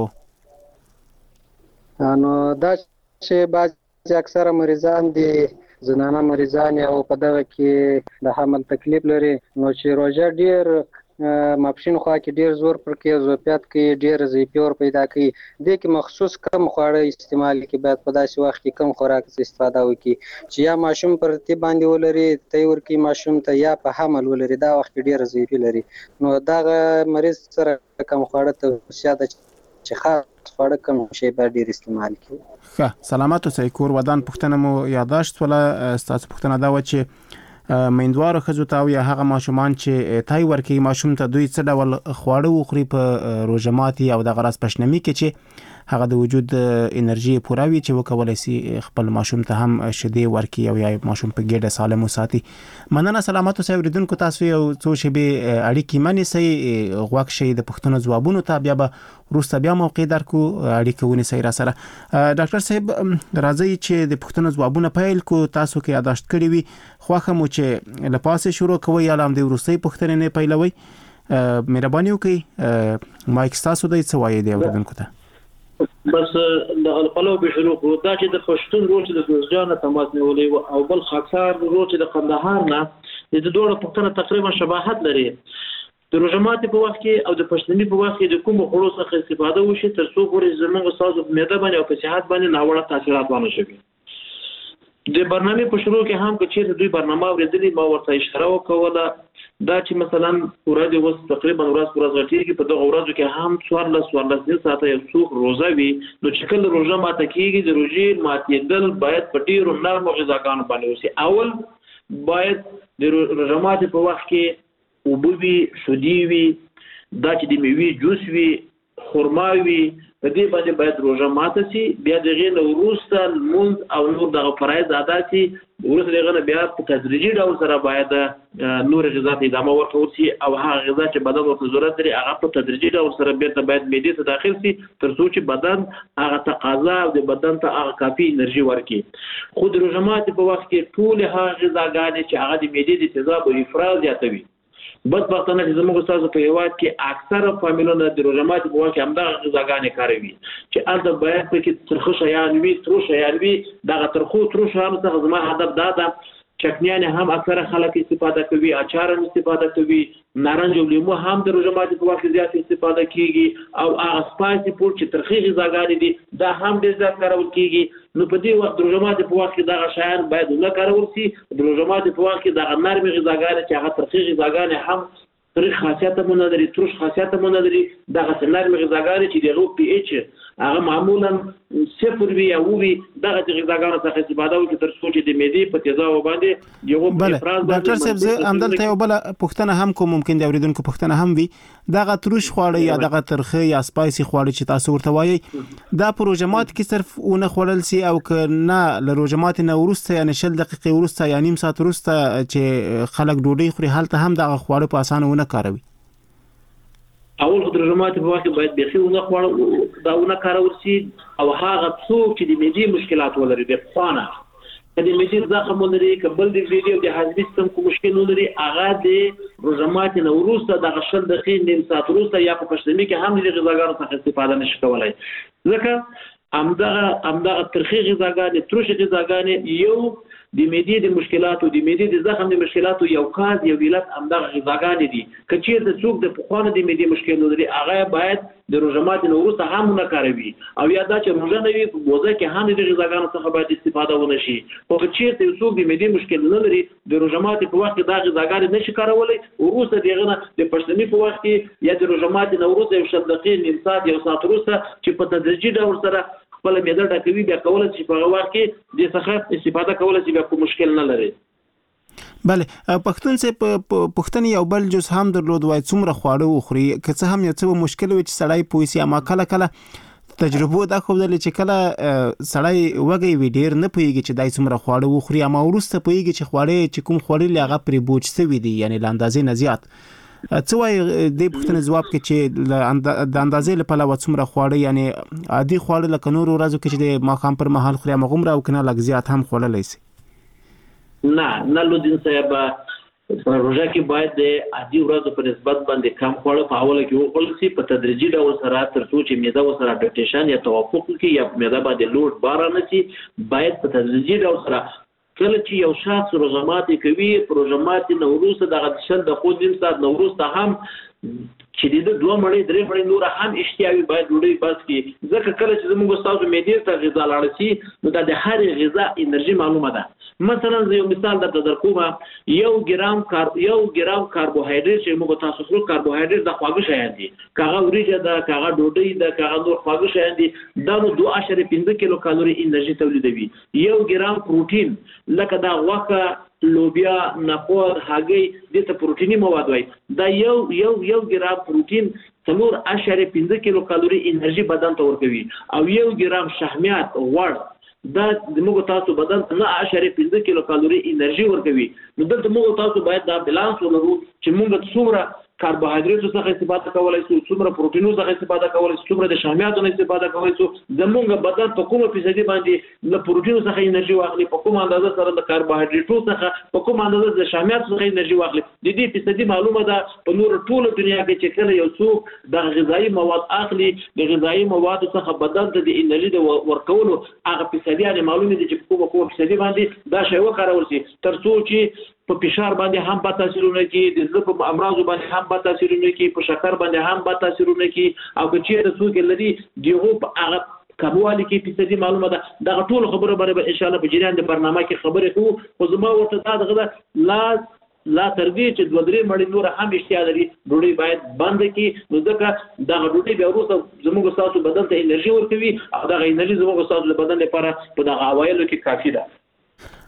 نو دا چې بعضې اکثره مریضان دي زنانه مریضان او په دغه کې د حمل تکلیف لري نو چې روژه ډیر ماپښین خوا کې ډیر زور پر کې زوپیات کې ډیر ضعیفي ور پیدا کوي دې کې مخصوص کم خواړه استعمال کې باید په داسې وخت کې کم خوراک استفاده وکړي چې یا ماشوم پر ترتیب باندې ولري تی ورکړي ماشوم ته یا په حمل ولري دا وخت ډیر ضعیفي لري نو دغه مریض سره کم خواړه توصیه ده چې خاص خواړه کم شي باید ډیر استعمال کړي. ښه سلامات اوسئ. کور ودان پوښتنه مو یاداشت وله. ستاسو پوښتنه دا وه چې میندوارو ښځو ته او یا هغه ماشومان چې تای ورکوي ماشوم ته دوی څه ډول خواړه وخوري په روژه ماتي او دغه راز پشنمي کې چې هغه د وجود انرژي پوره وي چې وکولی سي خپل ماشوم ته هم شیدې ورکړي او یا ماشوم په ګېډه سالم وساتي. مننه. سلامات اوسئ. اورېدونکو تاسو یو څو شېبې اړیکې منیسئ غوږ شئ د پوښتنو ځوابونو ته بیا به وروسته بیا موقع درکو اړیکه ونیسئ را سره. ډاکټر صاحب راځئ چې د پوښتنو ځوابونه پیل کو. تاسو کې یاداشت کړي وي خوښه مو چې له پاسه شروع کوئ یا له همدې وروستۍ پوښتنې نه پیلوئ. مهرباني وکړئ مایک ستاسو دی څه وایئ د اورېدونکو ته؟ بس د الپلو به شروع کړو. دا چې د پښتون روز د جوزجان تماس نیولې او بل خاکسار روز د قندهار نه د دوه پښتنه تقریبا شباهت لري. د روژه ماتي په وخت کې او د پښتني په وخت کې د کوم خوړو څخه استفاده وشي تر څو پورې زموږ سازو په معده باندې او په صحت باندې ناوړه تاثیرات ونه شي. د برنامه په شروع کې هم چې دوی برنامه ورېدلې ما ورته اشاره وکوله دا چې مثلا ورځ اوس تقریبا ورځ ورځ غټیږي په دغه ورځو کې هم څوارلس څوارلس نه ساعته یو څوک روژه وي نو چې کله روژه ماته کېږي د روژې ماتېدل باید په ډېرو نرمو غذاګانو باندې وشي. اول باید د روژه ماتې په وخت کې اوبه وي شودې وي دا چې د میوې جوس وي خرما وي په دې باندې باید روزه ماته شي. بیا دغه نه وروسته مونږ او نور دغه فرایض ادا شي. وروسته دغه بیا په تدریجي ډول سره باید نور غذا ته ادامه ورکول شي او هغه غذا چې بدن ورته ضرورت لري هغه په تدریجي ډول سره بیرته باید معدې ته داخل شي تر څو چې بدن هغه تقاضا او د بدن ته هغه کافي انرژي ورکړي. خو د روزه ماتي په وخت کې ټول هغه غذاګانې چې هغه د معدې د تیزاب او افراز زیاتوي. بدبختانه چې زموږ تاسو په هیواد کې اکثره فامیلونه د روزه ماتي په وخت کې همدغه غذاګانې کاروي چې هلته باید پکې ترخه شیان وي، تروش شیان وي. دغه ترخو تروش شیانو څخه زما هدف دا ده چکنیان هم اکثره خلک استفاده کوي، اچار هم استفاده کوي، نارنج او لیمو هم د روزه ماتي په وخت کې زیات استفاده کیږي او هغه سپایسي فوډ چې ترخی غذاګانې دي دا هم ډېر زیات کارول کیږي. نو په دې وخت د روزه ماتي په وخت کې دغه شیان باید نه کارول شي. د روزه ماتي په وخت کې دغه نرمې غذاګانې چې هغه ترخی غذاګانې هم ترخ خاصیت هم نه لري، تروش خاصیت هم نه لري، دغه نرمې غذاګانې چې د پی ایچ هغه معمولا صفر وي او وي دغه غذاګانو څخه استفاده وکړي تر څو چې د معدې په تیزاب باندې یو افراز. ډاکټر صاحب زه همدلته یو بل پوښتنه هم کوم، ممکن د اوریدونکو پوښتنه هم وي، دغه تروش خواړه یا دغه ترخه یا سپایسي خواړه چې تاسو ورته وایي دا په روزه ماتي کې صرف ونه خوړل سي او که نه له روزه ماتي نه وروسته یعنې شل دقیقې وروسته یا نیم ساعت وروسته چې خلک ډوډۍ خوري هلته هم دغه خواړه په اسانه ونه کاروي؟ اول خو د روزه ماتي په وخت کې باید بیخي ونه خوړل دا ونه کارول شي او هغه څوک چې د معدې مشکلات ولري د پخوانه که د معدې زخم ولري که بل د معدې او د هاضمې سیستم کوم مشکل ولري هغه د روزه ماتي نه وروسته دغه شل دقیقې نیم ساعت وروسته یا په پښتني کې هم د غذاګانو څخه استفاده نشي کولی ځکه همدغه همدغه ترخی غذاګانې تروش غذاګانې یو د معدې د مشکلاتو د معدې د زخم د مشکلاتو یو کاز یو علت همدغه غذاګانې دي. که چېرته څوک د پخوانه د معدې مشکل لري هغه باید د روزه ماتي نه وروسته هم ونه کاروي او یا دا چې روزه نه وي په بوزه کې هم د غذاګانو څخه باید استفاده ونه شي. خو که چېرته یو څوک د معدې مشکل نه لري د روزه ماتي په وخت کې دا غذاګانې نشي کارولی وروسته د هغه نه د پښتني په وخت کې یا د روزه ماتي نه وروسته یو شل دقیقې نیم ساعت یو ساعت وروسته چې په تدریجي ډول سره خپل معده ډکوي بیا کولای شي په هغه وخت کې د څخه استفاده کولای شي بیا کوم مشکل نه لري. بله پښتون سه په پښتني یو بل جز هم درلود وای څومره خواړه وخوري که څه هم یو څه مشکل وي چې سړی پوي سي اما کله کله تجربه دا خو دل چې کله سړی وګي وی ډیر نه پويږي چې دای څومره خواړه وخوري اما ورسته پويږي چې خواړه چې کوم خوري لغه پرې بوج سوي دي یعنی لاندازې نه زیات. څه وای د پښتنې جواب کې چې د اندازې لپاره و څومره خواړه یعنی عادي خواړه لکه نور ورځو کې چې د ماخام پر مهال خوري مغمره او کنه لږ زیات هم خوړلای شي؟ نه نه لودین صاحب په روزه کې باید د عادي ورځو په نسبت باندې کم خواړه په اوله کې وخورل شي په تدریجي ډول سره تر څو چې معده وسره اډاپټیشن یا توافق وکړي یا معده باندې لوډ بار نه شي باید په تدریجي ډول سره کله چې یو شخص روزه ماتي کوي روزه ماتي نه وروسته دغه شل د خو نیم ساعت نه وروسته هم چې د دوه مړۍ درې مړۍ نور هم اشتیاوي باید ډوډۍ بس کړي ځکه کله چې زموږ استاد معدې ته غذا لاړ شي نو د هر غذا انرژي معلومه ده. مثلا زه یو مثال درته درکوم یو ګرام کار یو ګرام کاربوهایډریټ چې موږ تاسو خو کاربوهایډریټ د خواږه شیان دي کاغه وریجه ده کاغه ډوډۍ ده کاغه نور خواږه شیان دي دا نو دوه اعشاریه پنځه کیلو کالوري انرژي تولیدوي. یو ګرام پروتین لکه دا غوښه لوبیا نخود هګۍ دته پروتینی مواد وای دا یو یو یو ګرام پروتین څلور اعشاریه پنځه کیلو کالوري انرژي بدن ته ورکوي او یو ګرام شحمیات غوړ دا د موږ تاسو بدن نه اعشاریه پنځه کیلو کالوري انرژي ورکوي. نو دلته موږ تاسو باید دا بیلانس ولرو چې موږ څومره کاربوهایډریټ څخه استفاده کولای شو څومره پروتینو څخه استفاده کولای شو څومره د شحمیاتو څخه استفاده کولای شو زموږ بدن په کومه فیصدي باندې له پروتینو څخه انرژي واخلي په کومه اندازه سره د کاربوهایډریټو څخه په کومه اندازه د شحمیاتو څخه انرژي واخلي د دې فیصدي معلومه ده په نور ټوله دنیا کې چې کله یو څوک د غذایی مواد اخلي د غذایی موادو څخه بدن ته د انرژي د ورکولو هغه فیصدي یعنی معلومه دي چې په کومه کومه فیصدي باندې دا شی وکړول شي تر څو چې په فشار باندې هم با تاثیرونه کوي د زړه په امراض باندې هم با تاثیرونه کوي په شکر باندې هم با تاثیرونه کوي او که چیرې څوک لري دیغه په هغه کموالی کې فیصدي معلومه ده دا ټول خبره باندې ان شاء الله په جریان د برنامه کې خبرې کوو خو زما ورته دا دغه لا لا تر دې چې دوه درې مړی نور هم اشتیا لري ډوډۍ باید بند کړي نو ځکه دا ډوډۍ بیا وروسته زموږ تاسو بدن ته انرژي ورکوي او دا انرژي زموږ تاسو بدن لپاره په دغه اوایلو کې کافي ده.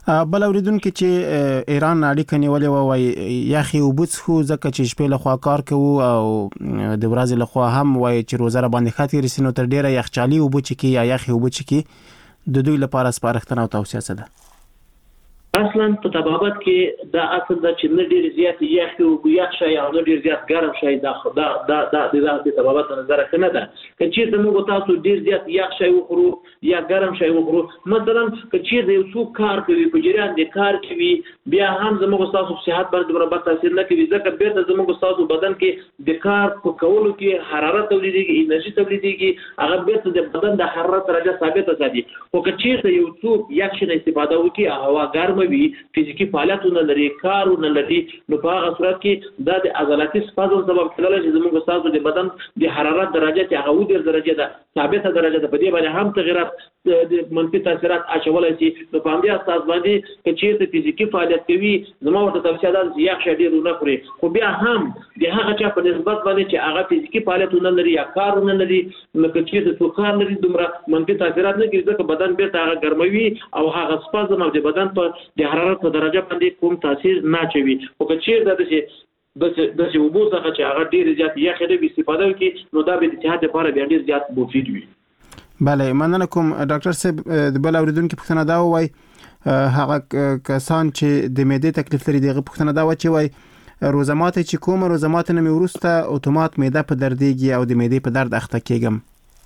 بل اوریدونکو چې ایران اړیکه نیولې و وای یخي وبڅ خو ځکه چې شپې له خوا کار کوو او د ورځې له خوا هم وای چې روزه را باندې خاطر رسینو تر ډیره یخچالي وبچ کی یا یخي وبچ کی د دوی لپاره سپارښتنه او توصیه څه ده؟ اصلا په طبابت کې دا اصل د چې نه ډیر زیات یخ او یخ شي او نه ډیر زیات ګرم شي دا دا دا د د طبابت نظر کنه ده چې د موږ تاسو ډیر زیات یخ شي وخورو یا ګرم شي وخورو مثلا چې د یو څو کار کوي په جریان د کار کوي بیا هم زموږ تاسو په صحت باندې برابر تاثیر نه کوي ځکه بیرته زموږ تاسو بدن کې د کار په کولو کې حرارت تولیدېږي انرژي تولیدېږي هغه بیرته د بدن د حرارت درجه ثابته ساتي خو چې یو څو یخ شي استفاده وکړي هوا ګرم وي فزیکی فعالیتونه لري کارونه لري نو په هغه صورت کې دا د عضلاتي سپازم سبب کېدای شي زموږ تاسو د بدن د حرارت درجه چې هغه ودر درجه ده ثابته درجه ده په دې باندې هم تغیرات د منفي تاثیرات اچولای شي نو په همدې اساس باندې چې د فزیکی فعالیت کوي زموږ ورته توصیه ده چې یخ شډیر نه خوري خو بیا هم د هغه چا په نسبت باندې چې هغه فزیکی فعالیتونه لري یا کارونه لري نو چې د څوکار لري دومره منفي تاثیرات نه کوي ځکه بدن به هغه ګرموي او هغه سپازم او د بدن په د حرارت په درجه باندې کوم تاثیر نه چوي او که چیرته د د د وبو څخه چې هغه ډیر زیات یخ دی استفاده وکړي نو دا به د صحت لپاره بیا ډیر زیات مفید وي. بله مننه کوم ډاکټر صاحب. د بل اوریدونکو پوښتنه دا وای هغه کسان چې د معدې تکلیف لري دغه پوښتنه دا و چې وای روزه ماته چې کوم روزه ماته نه ورسته اتومات معده په دردېږي او د معدې په درد اخته کېږم.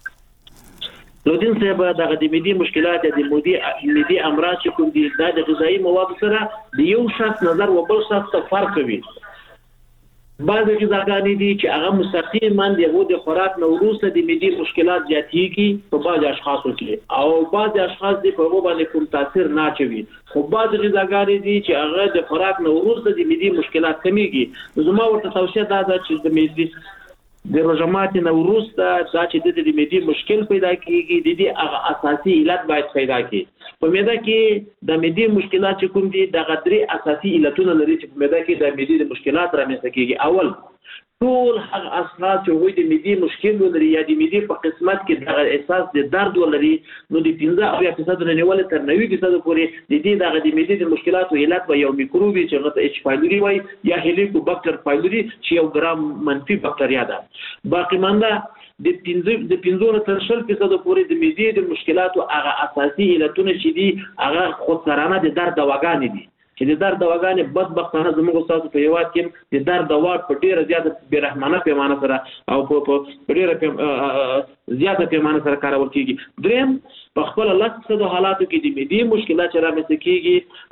لودین صاحب دغه د معدې مشکلات د معدې معدې امراض چې کوم دي دا د غذایی مواد سره د یو شخص نظر و بل شخص ته فرق کوي. بعضې غذاګانې دي چې هغه مستقیما د هغو د خوراک نه وروسته د معدې مشکلات زیاتېږي په بعضې اشخاصو کې او بعضې اشخاص دي په هغو باندې کوم تاثیر نه اچوي خو بعضې غذاګانې دي چې هغه د خوراک نه وروسته د معدې مشکلات کمیږي. نو زما ورته توصیه دا ده چې د معدې د روژه ماتې نه وروسته دا چې د د معدې مشکل پیدا کېږي د دې هغه اساسي علت باید پیدا کړي. په معده کې د معدې مشکلات چې کوم دي دغه درې اساسي علتونه لري چې په معده کې د معدې د مشکلات رامنځته کېږي. اول ټول هغه اشخاص چې هغوی د معدې مشکل ولري یا د معدې په قسمت کې دغه احساس د درد ولري نو د پنځه اویا فیصده نه نیولې تر نوي فیصده پورې د دې دغه د معدې د مشکلاتو علت به یو میکروب وي چې هغه ته ایچ پایلوري وایي یا هیلیکوباکټر پایلوري چې یو ګرام منفي بکتریا ده. باقي مانده د پنځه د پنځه تر شل فیصده پورې د معدې د مشکلاتو هغه اساسي علتونه چې دي هغه خودسرانه د درد دواګانې دي چې د درد دواګانې بدبختانه زموږ تاسو په هېواد کې د درد دوا په ډېره زیاته بېرحمانه پیمانه سره او په ډېره زیاته پیمانه سره کارول کېږي. دریم په خپله لس فیصدو حالاتو کې د معدې مشکلات چې رامنځته کېږي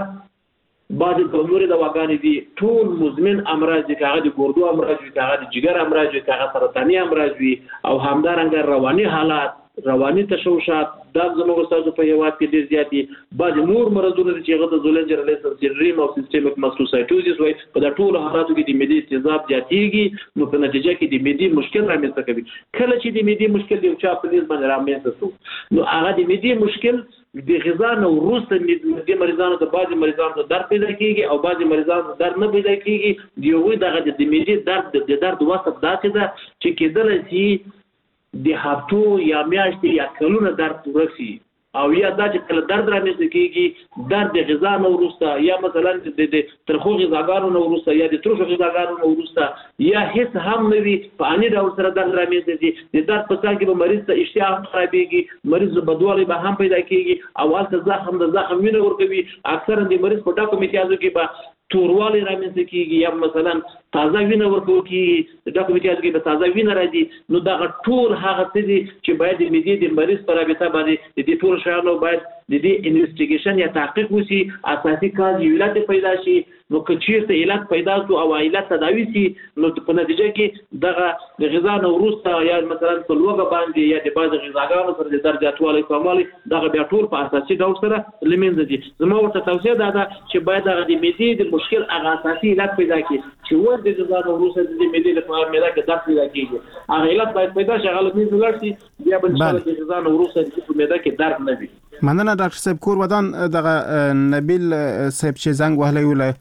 هغه بعضې په نورې دواګانې دي ټول مزمن امراض دي که هغه د ګردو امراض وي که هغه د جګر امراض وي که هغه سرطاني امراض وي او همدارنګه رواني حالات رواني تشوشات دا زموږ ستاسو په هېواد کې ډېر زیات دي. بعضې نور مرضونه دي چې هغه د زولنجر لیسن سنډروم او سیسټمیک ماستوسایټوزیس وایي په دا ټولو حالاتو کې د معدې تیزاب زیاتېږي نو په نتیجه کې د معدې مشکل رامنځته کوي. کله چې د معدې مشکل د یو چا په نیز باندې رامنځته شو نو هغه د معدې مشکل د غذا نه وروسته د مریضانو د بعضې مریضانو ته درد پیدا کېږي او بعضې مریضانو ته درد نه پیدا کېږي. د هغوی دغه د معدې درد د درد وصف داسې ده چې کېدلی شي د هفتو یا میاشتې یا کلونه درد ورسي او یا دا چې کله درد رامنځته کېږي درد د غذا نه وروسته یا مثلا د ترخو غذاګانو نه وروسته یا د ترشو غذاګانو نه وروسته یا هېڅ هم نه وي په اني ډول سره درد رامنځته شي د درد په ځای کې به مریض ته اشتها هم خرابېږي مریض بدوالی به هم پیدا کېږي او هلته زخم د زخم وینه ورکوي. اکثرا د مریض په ډاکو امتیازو کې به توروالی رامنځته کېږي یا مثلا تازه وینه ورکول کېږي د ډاکو امتیازو کې به تازه وینه راځي. نو دغه ټول هغه څه دي چې باید د معدې د مریض په رابطه باندې د دې ټولو شیانو باید د دې انویسټیګیشن یا تحقیق وشي اساسي کار یو علت پیدا شي. نو که چیرته علت پیدا شو او علت تداوي شي نو په نتیجه کې دغه د غذا نه وروسته یا مثلا په لوږه باندې یا د بعضې غذاګانو سره د درد زیاتوالی کموالی دغه بیا ټول په اساسي ډول سره له منځه ځي. زما ورته توصیه دا ده چې باید هغه د معدې د مشکل هغه اساسي علت پیدا کړي چې ور د غذا نه وروسته د معدې لپاره معده کې درد پیدا کېږي هغه علت باید پیدا شي هغه له منځه لاړ شي بیا به انشاءالله د غذا نه وروسته د معده کې درد نه وي. مننه ډاکټر صاحب. کور ودان دغه نبیل صاحب چې زنګ وهلی وله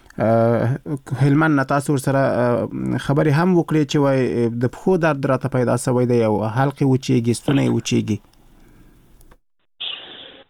هلمند نه تاسو سره خبرې هم وکړې چې وای د پښو درد راته پیدا شوی دی او حلقې وچېږي ستونی وچېږي.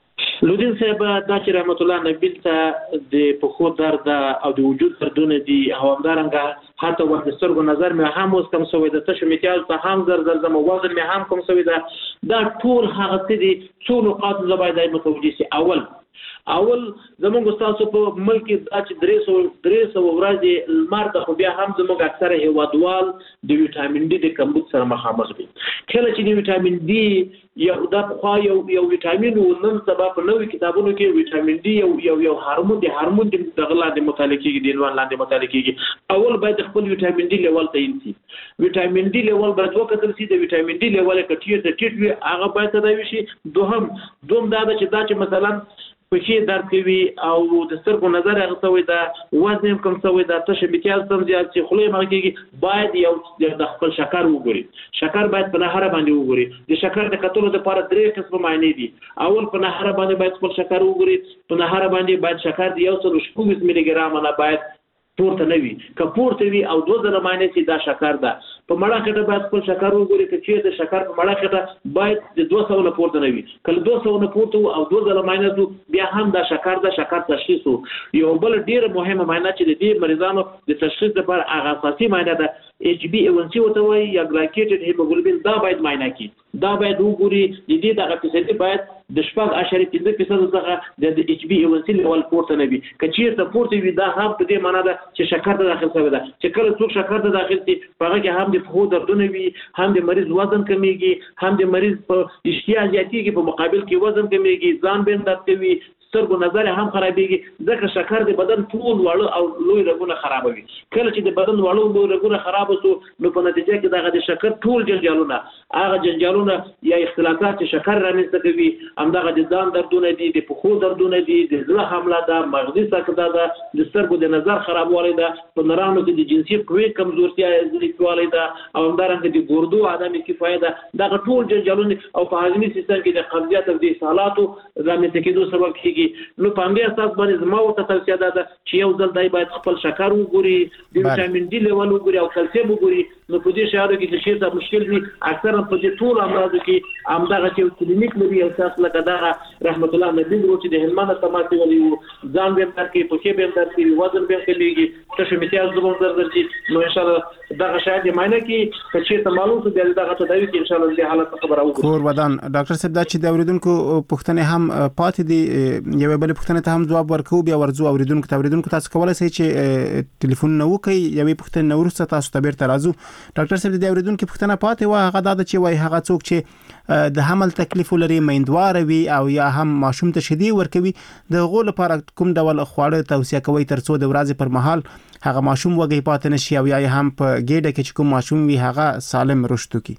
لودین صاحب دا چې رحمت الله نبیل ته د پخو درد او د وجود دردونه دي او همدارنګه حتی وخت سترګو نظر مې هم اوس کم شوی د تشو میتیاز ته هم زر زر زم وزن مې هم کم شوی ده. دا ټول هغه څه دي څو نقاط زه باید متوجه شي. اول اول زموږ تاسو په ملک کې چې درې سوه درې سوه ورځې لمر ته خو بیا هم زموږ اکثره هیوادوال د ویټامین ډي د کمبود سره مخامخ دي. کله چې د ویټامین ډي یو دا خو یو یو ویټامین و نن سبا په نوې کتابونو کې ویټامین ډي یو یو یو هورمون دی هورمون د دغلا د مطالعه کېږي د عنوان لاندې مطالعه کېږي. اول باید خپل ویټامین ډي لیول تعین شي. ویټامین ډي لیول باید وکتل شي. د ویټامین ډي لیول کټیر د ټیټ وي هغه باید تداوي شي. دوهم دوم دا چې دا چې مثلا پښې درد کوي او د سترګو نظر هغه څه وي دا وزن کم څه وي دا تشه میتیاز کم زیات چې خولې مغ کېږي باید یو د خپل شکر وګوري. شکر باید په نهره باندې وګوري. د شکر د کتلو لپاره درې قسمه معنی دي. اول په نهره باندې باید خپل شکر وګوري. په نهره باندې باید شکر د یو سل شپږ ملي ګرام نه باید پورته نه وي. که پورته وي او دوه ځله معنی چې دا شکر ده. په مړه کټه باید خپل شکر وګوري. که چیرته شکر په مړه کټه باید د دوه سوه نه پورته نه وي. کله دوه سوه نه پورته او دوه ځله ماینس بیا هم دا شکر ده شکر تشخیص وو. یو بل ډیره مهمه معنی چې د دې مریضانو د تشخیص لپاره هغه اساسي معنی ده ایچ بی ای ون سی ورته وایي یا ګلایکیټډ هیموګلوبین. دا باید معنی کی. دا باید وګوري د دې دغه فیصدي باید د شپږ اعشاریه پنځه فیصد څخه د ایچ بی ای ون سی لیول پورته نه وي. که چیرته پورته وي دا هم په دې معنی ده چې شکر ته داخل شوی ده. چې کله څوک شکر ته داخل شي په هغه کې هم د پښو دردونه وي هم د مریض وزن کمیږي هم د مریض په اشتها زیاتېږي په مقابل کې وزن کمیږي ځان بین درد کوي سترګو نظر هم خرابېږي ځکه شکر د بدن ټول واړه او لوی رګونه خرابوي. کله چې د بدن واړه او لوی رګونه خراب شو نو په نتیجه کې دغه د شکر ټول جنجالونه هغه جنجالونه یا اختلافات چې شکر رامنځته کوي همدغه د ځان دردونه دي د پښو دردونه دي د زړه حمله ده مغزي سکته ده د سترګو د نظر خرابوالی ده په نرانو کې د جنسي قوې کمزورتیا زیاتوالی ده او همدارنګه د ګردو عدم کفایت ده. دغه ټول جنجالونه او په هاضمي سیستم کې د قبضیت او د اسهالاتو رامنځته کېدو سبب کېږي. نو په همدې اساس باندې زما ورته توصیه ده چې یو ځل دی باید خپل شکر وګوري د ویټامین ډي لیول وګوري او کلسیم وګوري. نو په دې شعارو کې چې څه مشکل وي اکثرا په دې ټول امراضو کې همدغه چې کلینیک لري اساس لکه دغه رحمت الله نبی ورو چې د هلمند تماسي ولي ځان به تر کې پوښې به تر کې وزن به کېږي تاسو میتیاز زموږ در درځي. نو ان شاء الله دغه شاید معنی کې چې ته معلوم څه دی دغه تداوی کې ان شاء الله دې حالت خبره وکړو. کور ودان ډاکټر صاحب دا چې د اوریدونکو پوښتنه هم پاتې دي یو بل پوښتنه ته هم جواب ورکو بیا ورځو اوریدونکو ته اوریدونکو تاسو کولای شئ چې ټلیفون نو کوي یوې پوښتنه نو ورسته تاسو ته بیرته راځو. ډاکټر صاحب د اوریدونکو پوښتنه پاتې و هغه دا چې وای هغه څوک چې د حمل تکلیف لري میندوار وي او یا هم ماشوم ته شیدې ورکوي د غول لپاره کوم ډول خواړه توصیه کوي ترڅو د ورځې پر مهال هغه ماشوم وږی پاتې نشي او یا هم په ګډه کې کوم ماشوم وي هغه سالم رشد وکړي.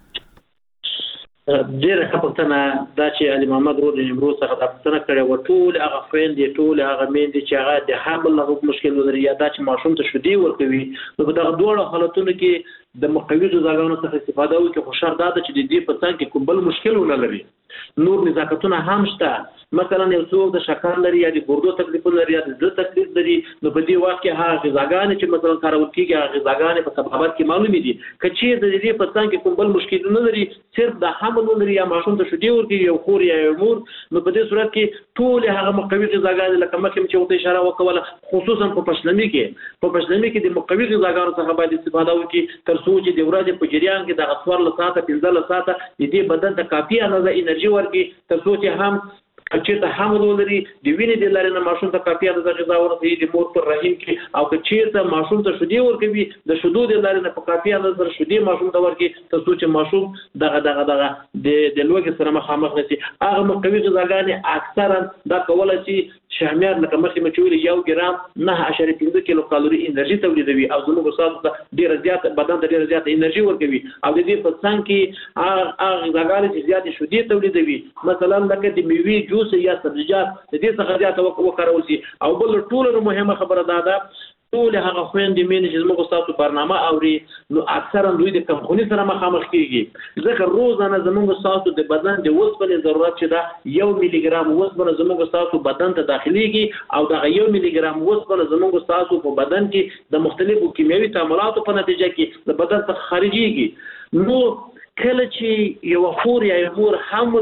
ډیره خپلتنه دا چې علي محمد رود نیمروز څخه د پښتنه کړي و ټول هغه خويندې ټول هغه میندې چې هغه د حمل له مشکل لري یا دا چې ماشوم ته شیدې ورکوي نو په دغه دوه حالتونو کې د مقویزو ځاګانو څخه استفاده وکړي. خو شرط دا چې د دې په څنګ کې کوم بل مشکل ونه لري. نور نزاکتونه هم شته. مثلا یو څوک د شکر لري یا د ګردو تکلیف لري یا د زړه تکلیف لري نو په دې وخت کې هغه غذاګانې چې مثلا کارول کېږي هغه غذاګانې په طبابت کې معلومې دي. که چیرې د دې په څنګ کې کوم بل مشکل نه لري صرف د حمل لري یا ماشوم ته شیدې ورکوي یو خور یا یو مور نو په دې صورت کې ټول هغه مقوي غذاګانې لکه مخکې چې وته اشاره وکوله خصوصا په پښلمي کې په پښلمي کې د مقوي غذاګانو څخه باید استفاده وکړي تر څو چې د ورځې په جریان کې د غسوار له ساعته پنځه له ساعته د دې بدن ته کافي اندازه انرژي ورکړي تر څو چې هم چې ته حمل ولري د وینې د لارې نه ماشوم ته کافي اندازه غذا ورکړي د مور پر رحم کې او که چیرته ماشوم ته شیدې ورکوي د شیدو د لارې نه په کافي اندازه شیدې ماشوم ته ورکړي تر څو چې ماشوم دغه دغه دغه د د لوږې سره مخامخ نشي. هغه مقوي غذاګانې اکثرا دا کولای شي شهمیار لکه مخکې مې چې ویلي یو ګرام نهه اعشاریه پنځه کیلو کالوري انرژي تولیدوي او زموږ استاد ته ډېره زیاته بدن ته ډېره زیاته انرژي ورکوي او د دې په څنګ کې هغه غذاګانې چې زیاتې شیدې تولیدوي مثلا لکه د میوې جوس یا سبزیجات د دې څخه زیاته وکارول شي. او بل ټولو مهمه خبره دا ده ټول هغه خويندې مين چې زموږ تاسو برنامه اوري نو اکثرا دوی د کمخوني سره مخامخ کیږي ځکه روزانه زموږ تاسو د بدن د وسپنې ضرورت چې دا یو ملي ګرام وسپنه زموږ تاسو بدن ته داخليږي او دا یو ملي ګرام وسپنه زموږ تاسو په بدن کې د مختلفو کیمیاوي تعاملاتو په نتیجه کې د بدن څخه خارجيږي. نو کله چې یو خور یا یو مور حمل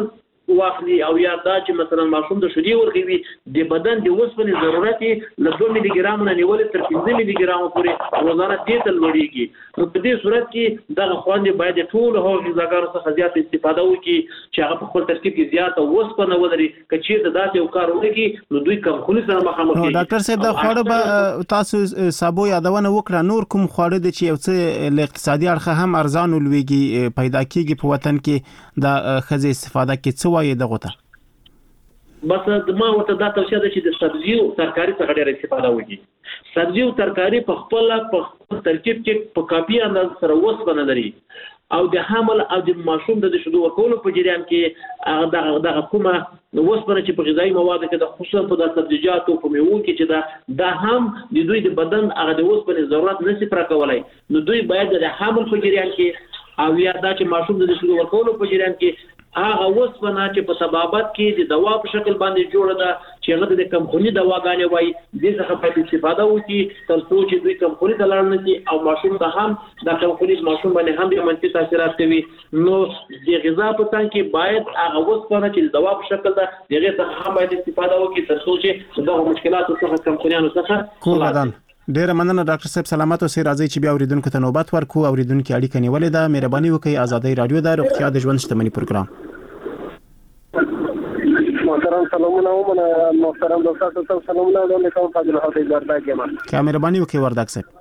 واخلي او یا دا چې مثلا ماشوم د شودي ورکوي د بدن د اوسپنې ضرورت له دوه ملي ګرام نه نیول تر پنځه ملي ګرام پورې روزانه دې ته لوړیږي. نو په دې صورت کې دغه خوندې باید ټول هغه غذاګانو څخه زیات استفاده وکړي چې هغه په خپل ترکیب کې زیات اوسپنه ولري. که چیرته داسې یو کار وکړي نو دوی کمخوني سره مخامخ کېږي. ډاکټر صاحب د خواړه به تاسو سابو یادونه وکړه، نور کوم خواړه دي چې یو څه له اقتصادي اړخه هم ارزان ولويږي پیدا کیږي په وطن کې د خزې استفاده کې څه وایي دغه ته؟ بس ما ورته دا توصیه ده چې د سبزي او ترکاری څخه ډېر استفاده وکړي. سبزي او ترکاری په خپل په ترکیب کې په کافي اندازه سره اوسپنه لري او د حمل او د ماشوم د شودو ورکولو په جریان کې دغه دغه کومه اوسپنه چې په غذایي موادو کې د خصوصا په د سبزیجاتو په میوو کې چې دا د هم د دوی د بدن هغه د اوسپنې ضرورت نشي پوره کولای. نو دوی باید د حمل په جریان کې او یا دا چې ماشوم د شودو ورکولو په جریان کې هغه اوسپنه چې په طبابت کې د دوا په شکل باندې جوړه ده چې هغه د کمخوني دواګانې وایي دې څخه په استفاده وکړي تر څو چې دوی کمخوني ته لاړ نه شي او ماشوم ته هم د کمخوني ماشوم باندې هم د منفي تاثیرات کوي. نو د غذا په څنګ کې باید هغه اوسپنه چې د دوا په شکل ده دغه څخه هم باید استفاده وکړي تر څو چې دغه مشکلاتو څخه کمخونیانو څخه خلاص. ډیره مننه ډاکټر صاحب، سلامت اوسئ. راځي چې بیا اوریدونکو ته نوبت ورکو. اوریدونکو اړیکه نیولې ده، مهرباني وکړئ. آزادۍ رادیو د روغتیا د ژوند شتمنۍ پروګرام. محترم سلامونه ومنه محترم ډاکټر صاحب سلامونه ومنه کوم فاضل هغه ورداګ یم. که مهرباني وکړئ ورداګ صاحب.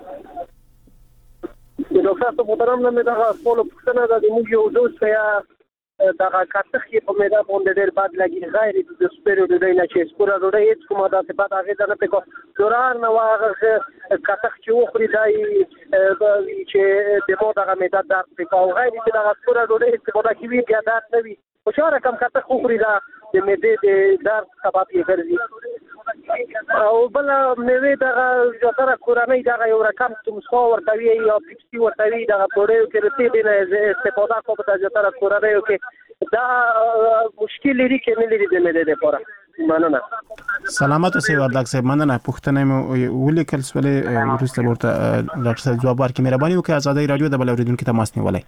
د ډاکټر صاحب محترم نه دا خپل پښتنه د موږ یو دوست یا دغه کاتخ په میدا باندې ډېر باد لګي غیر د سپیرو د دینه چې سپورا ډېر هیڅ کومه داسې باد هغه نه پکو دورار نه واغه کاتخ چې وخري دای چې د مو دغه میدا دار پکو غیر چې دغه سپورا ډېر هیڅ کومه کې وی بیا دات نه وي او شاره کم کاتخ وخري دا د میدې د دار سبب یې ګرځي او بل مې دغه جوړه کورانه دغه یو رقم تمسو ورتوي یا پیپسي ورتوي دغه پروډو کې رسېدل نه استفاده کوم د جوړه کورانه یو کې دا مشکل لري کې نه لري د مې د پوره. مننه. سلامت اوسئ ورداګ صاحب. مننه. پښتنه مې ولیکل سولې ورسته ورته ډاکټر صاحب جواب ورکړي. مهرباني وکړئ. آزادۍ رادیو د بل اوریدونکو تماس نیولای.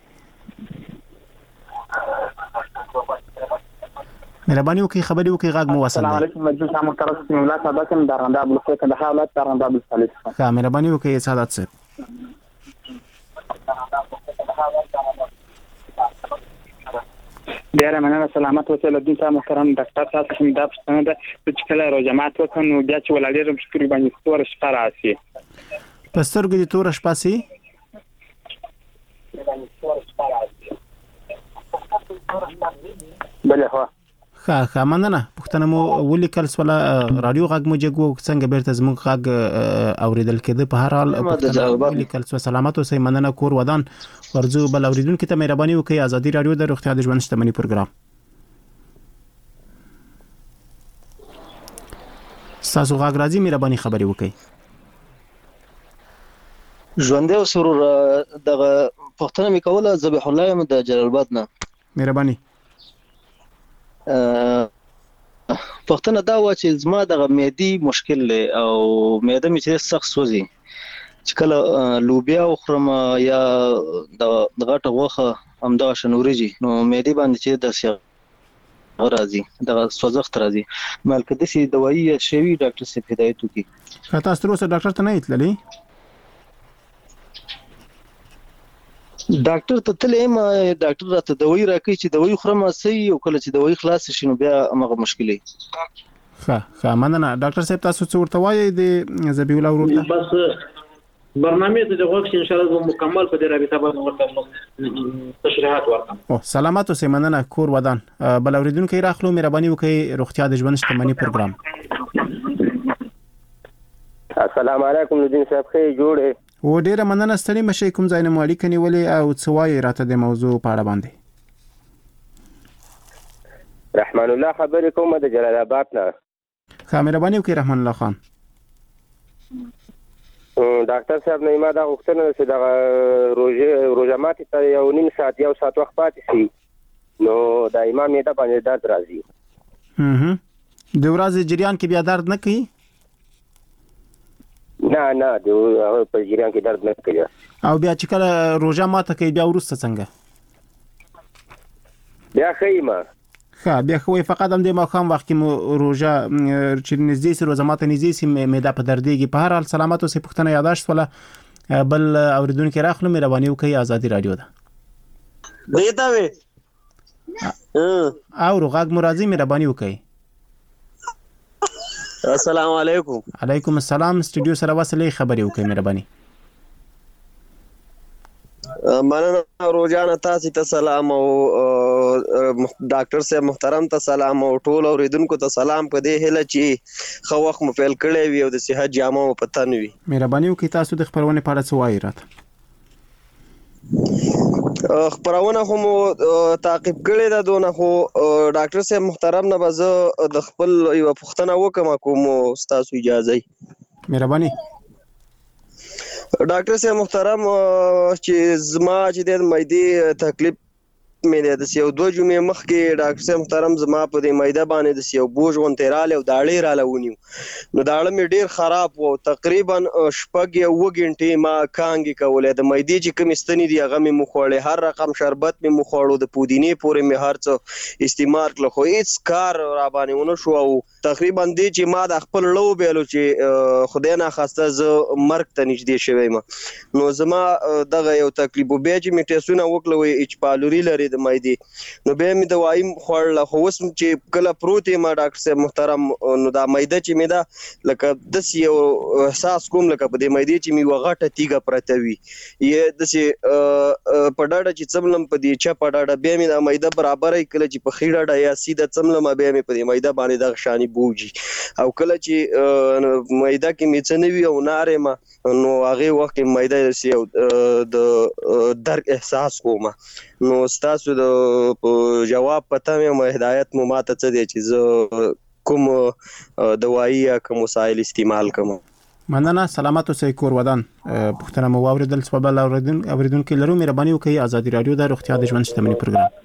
مهرباني وکړئ خبري وکړئ غږ مو وصل. السلام علیکم مجلس عام ترس مملکت صاحبکم در غنده بلوک که ده حالت در غنده بلوک. ها مهرباني وکړئ سعادت صاحب. ډیره مننه. سلامت اوسئ. لدین صاحب محترم ډاکټر صاحب څنګه د پښتنه د چې کله روزمات وکړو بیا چې ولادي رمشکري باندې ستوره شپه راسي پسترګو دي تور شپه سي بله هو ښه ښه مننه. پښتنه مو ولیکل سوله رادیو غږ مو جګو څنګه بیرته زموږ غږ اوریدل کېده. په هر حال پښتنه ولیکل سو. سلامت اوسئ. مننه. کور ودان ورځو بل اوریدونکو ته مهرباني وکړئ. آزادۍ رادیو د روغتیا د ژوند شتمنۍ پروګرام. تاسو غږ راځي مهرباني خبري وکړئ. ژوندې او سرور دغه پښتنه مې کوله ذبیح الله یم د جلال آباد نه. مهرباني. پښتنه دا و چې زما دغه معدي مشکل له او معده مې چې سخت سوځي چې کله لوبیا وخورم یا د غټه غوخه هم دا شنوريږي نو معده باندې چې د سیغ راځي دغه سوځښت راځي. مالکه د سي دوايي شوی ډاکټر سي هدایت وکي. تاسو تر اوسه ډاکټر ته نه ایتللی؟ ډاکټر ته تلې ما ډاکټر راته دوايي راکړي چې دوايي خورم سي او کله چې دوايي خلاص شي نو بیا هغه مشکلې. ښه ښه مننه. ډاکټر صاحب تاسو څه ورته وایي د ذبیح الله ورته؟ بس برنامه ته د وخت ان شاء الله مکمل په دې رابطه باندې ورته تشریحات ورکړم. او سلامت اوسئ. مننه. کور ودان بل اوریدونکو راخلو. مهرباني وکړئ. روغتیا د ژوند شتمنۍ پروګرام. السلام علیکم لدین صاحب. خې جوړه و ډیره مننه. ستړي مشه. کوم ځای نه مو اړیکه نیولې او څه وایي راته د موضوع په اړه باندې؟ رحمان الله خبرې کوم د جلال آباد نه. ښه مهرباني وکړئ رحمان الله خان. ډاکټر صاحب نه ما دا غوښتنه چې د روزه روزه ماتي ته یو نیم ساعت یو ساعت وخت پاتې شي نو د امام میده باندې درد راځي. هم د ورځې جریان کې بیا درد نه کوي؟ نه نه د په جریان کې درد نه کوي. او بیا چې کله روزه ماته کوي بیا ورسته څنګه؟ بیا خیمه ښه بیا خو فقط هم د ماښام وخت کې مو روژه چې نږدې سي روزه ماته نږدې سي معده په دردېږي. په هر حال سلامت اوسئ. پوښتنه یاداشت ولا بل اوریدونکو راخلو مهرباني وکړئ. آزادي رادیو ده دیتا وي او غاګ مرادي مهرباني وکړئ. السلام علیکم. علیکم السلام. سټوډیو سره وصلې خبرې وکړئ مهرباني. مننه روزانه تاسو ته سلام او ډاکټر صاحب محترم ته سلام او ټول اوریدونکو ته سلام. په دې هله چې خو وخت مو فعال کړی وي او د صحت جامه مو پته نه وي. مهرباني وکړئ تاسو د خبرونه په اړه څه وایي راته. خبرونه خو مو تعقیب کړی دا دونه خو ډاکټر صاحب محترم نه بزه د خپل یو پوښتنه وکم کوم تاسو اجازه. مهرباني. ډاکټر صاحب محترم چې زما چې د معدې تکلیف مې د سیو دوه جمعې مخکې ډاکټر صاحب محترم زما په دې معده باندې د سیو بوج غونټراله او داړې را لونیو نو داړه مې ډیر خراب وو. تقریبا شپږ یو غنټې ما کانګي کولې. د معدې چې کوم ستنې دی هغه مې مخوړې. هر رقم شربت مې مخوړو د پودینې پورې مې هر څه استعمال کړ خو هیڅ کار را باندې ونه شو. او تقریبا دې چې ما د خپل لو بیلو چې خدای نه خواسته ز مرګ ته نږدې شوی ما نو زما دغه یو تکلیف بیا چې می ټیسټونه وکړو اچ پالوري لري د معدې نو به می دوايي خوړل خو اوس چې کله پروت ما ډاکټر صاحب محترم نو دا معده چې می دا لکه د یو احساس کوم لکه په دې معدې چې می وغټه تیګه پرته وي یې د سي په ډاډه چې څملم په دې چا په ډاډه به می دا معده برابرې کله چې په خېړه ډا یا سیده څملم به می په دې معده باندې د شانی بوجي او کله چې معده کې میڅنوي او ناره ما نو هغه وخت معده سي د درد احساس کوم. نو تاسو د جواب پته مې هدایت مو ماته څه دی چې کوم دوايي یا کوم وسایل استعمال کوم. مننه. سلامت اوسئ. کور ودان پوښتنه مو واوریدل څه بل اوریدونکو لرو مهرباني وکړئ. آزادي رادیو د روغتیا د ژوند شتمنۍ پروګرام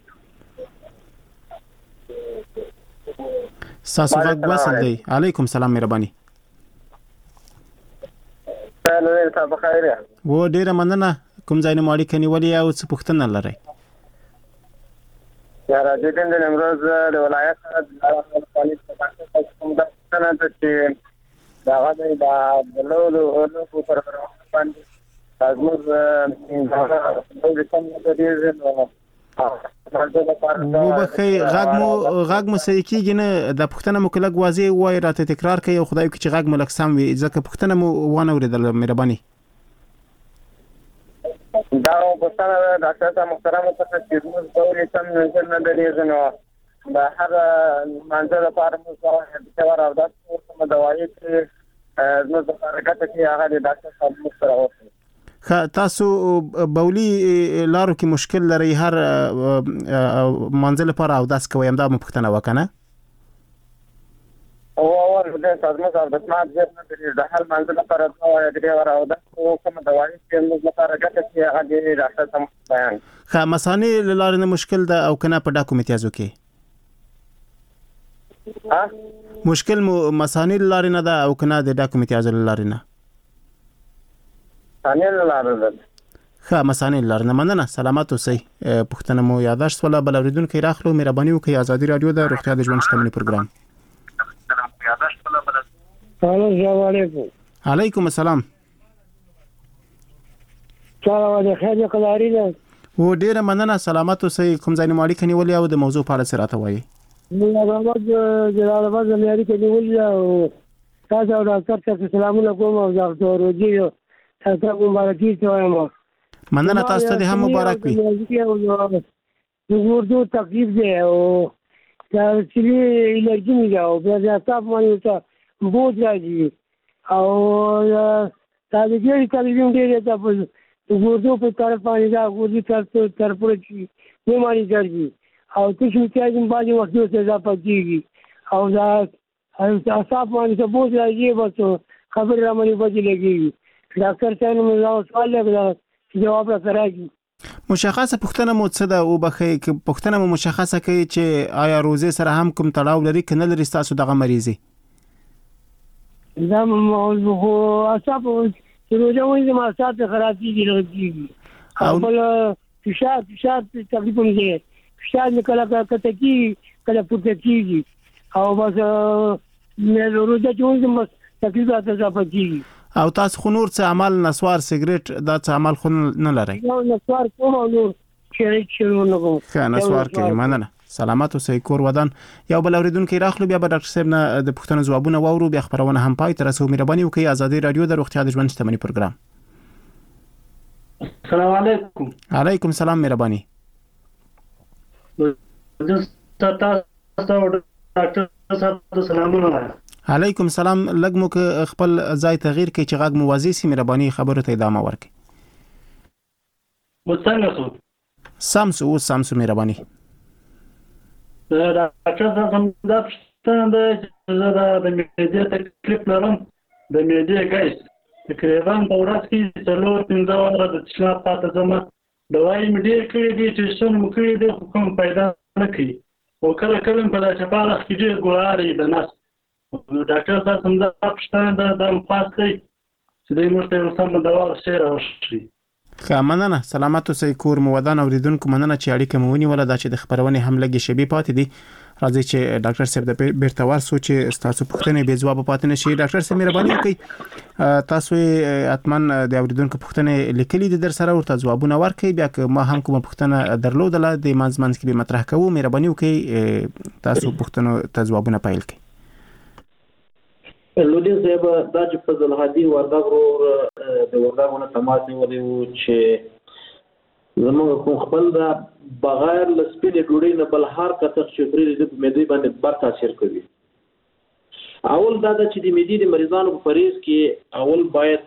ساسو غږ وصل دی. علیکم سلام مهرباني. تاسو بخیر یاست؟ و ډیره مننه. کوم ځای نه مو اړیکه نیولې او څه پوښتنه لرئ؟ یا راځي د امروز د ولایت د پالیس په کوم د څنګه د چې دا غوډه د لولو لولو پر باندې تاسو د څنګه د دې وبخې غږ مو غږ مو صحیح کیږي نه. د پښتنه مو کلک واضح وای راته تکرار کوي او خدای کې چې غږ مو لک سم وي ځکه پښتنه مو وانه اوریدل مهرباني. دا پښتنه ډاکټر صاحب محترم ته چې موږ ډول سم نه درېږو نو دا هر منځه لپاره موږ څه ور او دا کوم دوايي چې نو د حرکت کې هغه د ډاکټر صاحب مستراوي. تاسو بولی لارو کې مشکل لري هر منزل پر او داس کوي همدا مپختنه وکنه او اور د تاسو صاحب د سمات ځنه د هر منزل پر او د ور او داس کوم دوايي چې موږ لپاره ګټه کې هغه د ډاکټر صاحب بیان. خا مسانه لارو نه مشکل ده او کنه په ډاکو میتیازو کې ها مشکل مو مسانه لارو نه ده او کنه د ډاکو میتیازو لارو نه ثانیل لاره. ښه مسانه لاره نه. مننه. سلامت اوسئ. پښتنه مو یاداشت ولا بل اوریدونکو راخلو مهرباني وکړئ. آزادي رادیو د روغتیا د ژوند شتمنۍ پروګرام. السلام علیکم. علیکم السلام. چا د خیر قلاری ده و ډیره مننه. سلامت اوسئ. کوم ځای نه مالک نیولې او د موضوع په اړه سره راته وایي. موږ د جلال آباد ملي کې نیولې او تاسو ډاکټر ته سلامونه کوم او ډاکټر روجي تاسو مبارکي ته وایم. مننه. تاسو ته هم مبارک وي. د ورته تکلیف دی او دا چې الرجی نه دا او بیا تاسو باندې ته بوج راځي او تاسو دې ټلویزیون دی تاسو د ورته په طرف باندې دا ورته تاسو تر پورې چې نه مانی ځي او تاسو چې باندې وخت ته ځا پاتېږي او دا تاسو باندې ته بوج راځي بس خبر را مې بچی لګي. ډاکټر صاحب نو سوال لګا جواب راځي. مشخصه پښتنه مو څه ده او بخې ک پښتنه مو مشخصه کوي چې آیا روزه سره هم کوم تړاو لري کنه لري تاسو دغه مریضي؟ دا موضوع اصاب چې روزه وایي ما سات خرابي دي راځي او بل فشار فشار تقریبا دي فشار کله کله کته کی کله پورته کیږي او بس مې روزه چې موږ تکلیف تاسو پاتې او تاسو خو نور څه عمل نسوار سیګریټ دا څه عمل خو نه لري نو نسوار کوم نور شریک شروع نه کوم ښه نسوار کوي مننه سلامات اوسئ کور ودان یو بل اوریدونکو راخلو بیا به ډاکټر صاحب نه د پښتنو ځوابونه واورو بیا خبرونه هم پای تر رسو مهرباني وکړئ ازادي رادیو د روغتیا د ژوند شتمنۍ پروګرام السلام علیکم علیکم السلام مهرباني علیکم السلام لږ مو خپل ځای تغییر کړئ چې غږ موازی سي مهرباني خبرو ته ادامه ورکړئ وڅنګه سو سامسو سامسو مهرباني ډاکټر صاحب دا پښتنه د د میډیا تکلیف لرم د میډیا ګایس تقریبا په ورځ کې څلور پنځه واره د تشناب پاتې زما دوايي میډیا کړې دي چې څون مو کړې دي خو کوم پیدا نه کوي او کله کله په داسې پاله کې ډېر ګواري د ناس ډاکټر صاحب هم دا پښتنه د د پاس کوي چې دوی موږ ته سم دوا سره ورشي ښه مننه سلامات اوسئ کور مو ودان اوریدونکو مننه چې اړیکه مو ونیوله دا چې د خبرونې هم لګي شبي پاتې دي راځي چې ډاکټر صاحب د بیرته ورسو چې تاسو پوښتنې به ځواب پاتې نشي ډاکټر صاحب مهرباني وکړئ تاسو اتمن د اوریدونکو پوښتنې لیکلي دي در سره ورته ځوابونه ورکړئ بیا که ما هم کومه پوښتنه درلودله د منځ منځ کې به مطرح کوو مهرباني وکړئ تاسو پوښتنو ته ځوابونه پیل کړئ لودي صاحب دا چې په ځلهادي وردګ ورو د وردګونه تماس نیولې و چې زموږ کوم خپل دا بغیر لسپینې ډوډۍ نه بل هر کته چې پرې د معدې باندې بر تاثیر کوي اول دا چې د معدې د مریضانو په پریز کې اول باید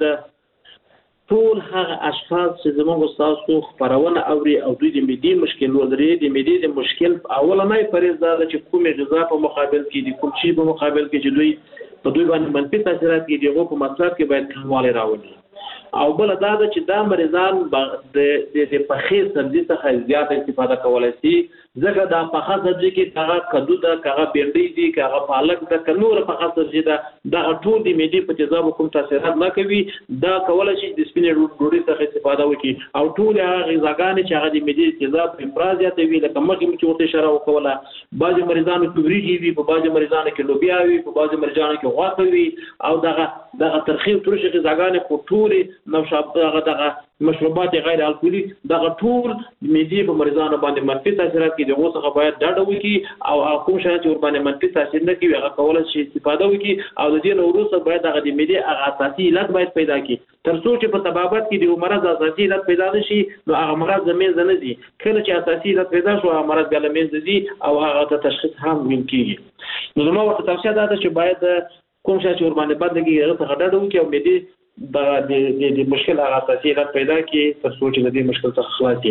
ټول هغه اشخاص چې زموږ تاسو خبرونه اوري او دوی د معدې مشکل ولري د معدې د مشکل اولنۍ پریز دا چې کومه غذا په مقابل کې د کوم شي په مقابل کې چې دوی په دوی باندې منفي تاثیرات کې دغه په مصرف کې باید کموالی راولي او بل دا چې دا مریضان د د پخې سبزي څخه زیات استفاده کولای شي ځکه دا پخه سبزي کې هغه کدو دا هغه بینډي دي هغه پالک دا کنور پخه سبزي دا دا ټول د معدې په تیزاب کوم تاثیرات نه کوي دا کولای شي د سپینې ډوډۍ څخه استفاده وکړي او ټول هغه غذاګانې چې هغه د معدې تیزاب افراز زیاتوي لکه مخکې چې ورته اشاره وکوله بعضې مریضانو کې وریجې وي په بعضې مریضانو کې لوبیا وي په بعضې مریضانو کې غوښه وي او دغه دغه ترخی او ترشي غذاګانې په ټولې نوشابه دغه دغه مشروبات غیر الکولي دغه ټول معدې په مریضانو باندې منفي تاثیرات کوي دغه څخه باید ډاډه وکړي او کوم شی چې ور باندې منفي تاثیر نه کوي هغه کولای شي استفاده وکړي او د دې وروسته باید هغه د معدې هغه اساسي علت باید پیدا کړي تر څو چې په طبابت کې د مرض اساسي علت پیدا نشي نو هغه مرض زمين نه دي کله چې اساسي علت پیدا شو هغه مرض بل مینځ دي او هغه ته تشخیص هم ویل کیږي نو نو وخت توصیه ده چې باید کوم شی چې ور باندې بدلږي هغه ته ډاډه وکړي او معدې دا د د مشکل هغه اساسي علت پیدا کی تر څو چې د دې مشکل څخه خلاص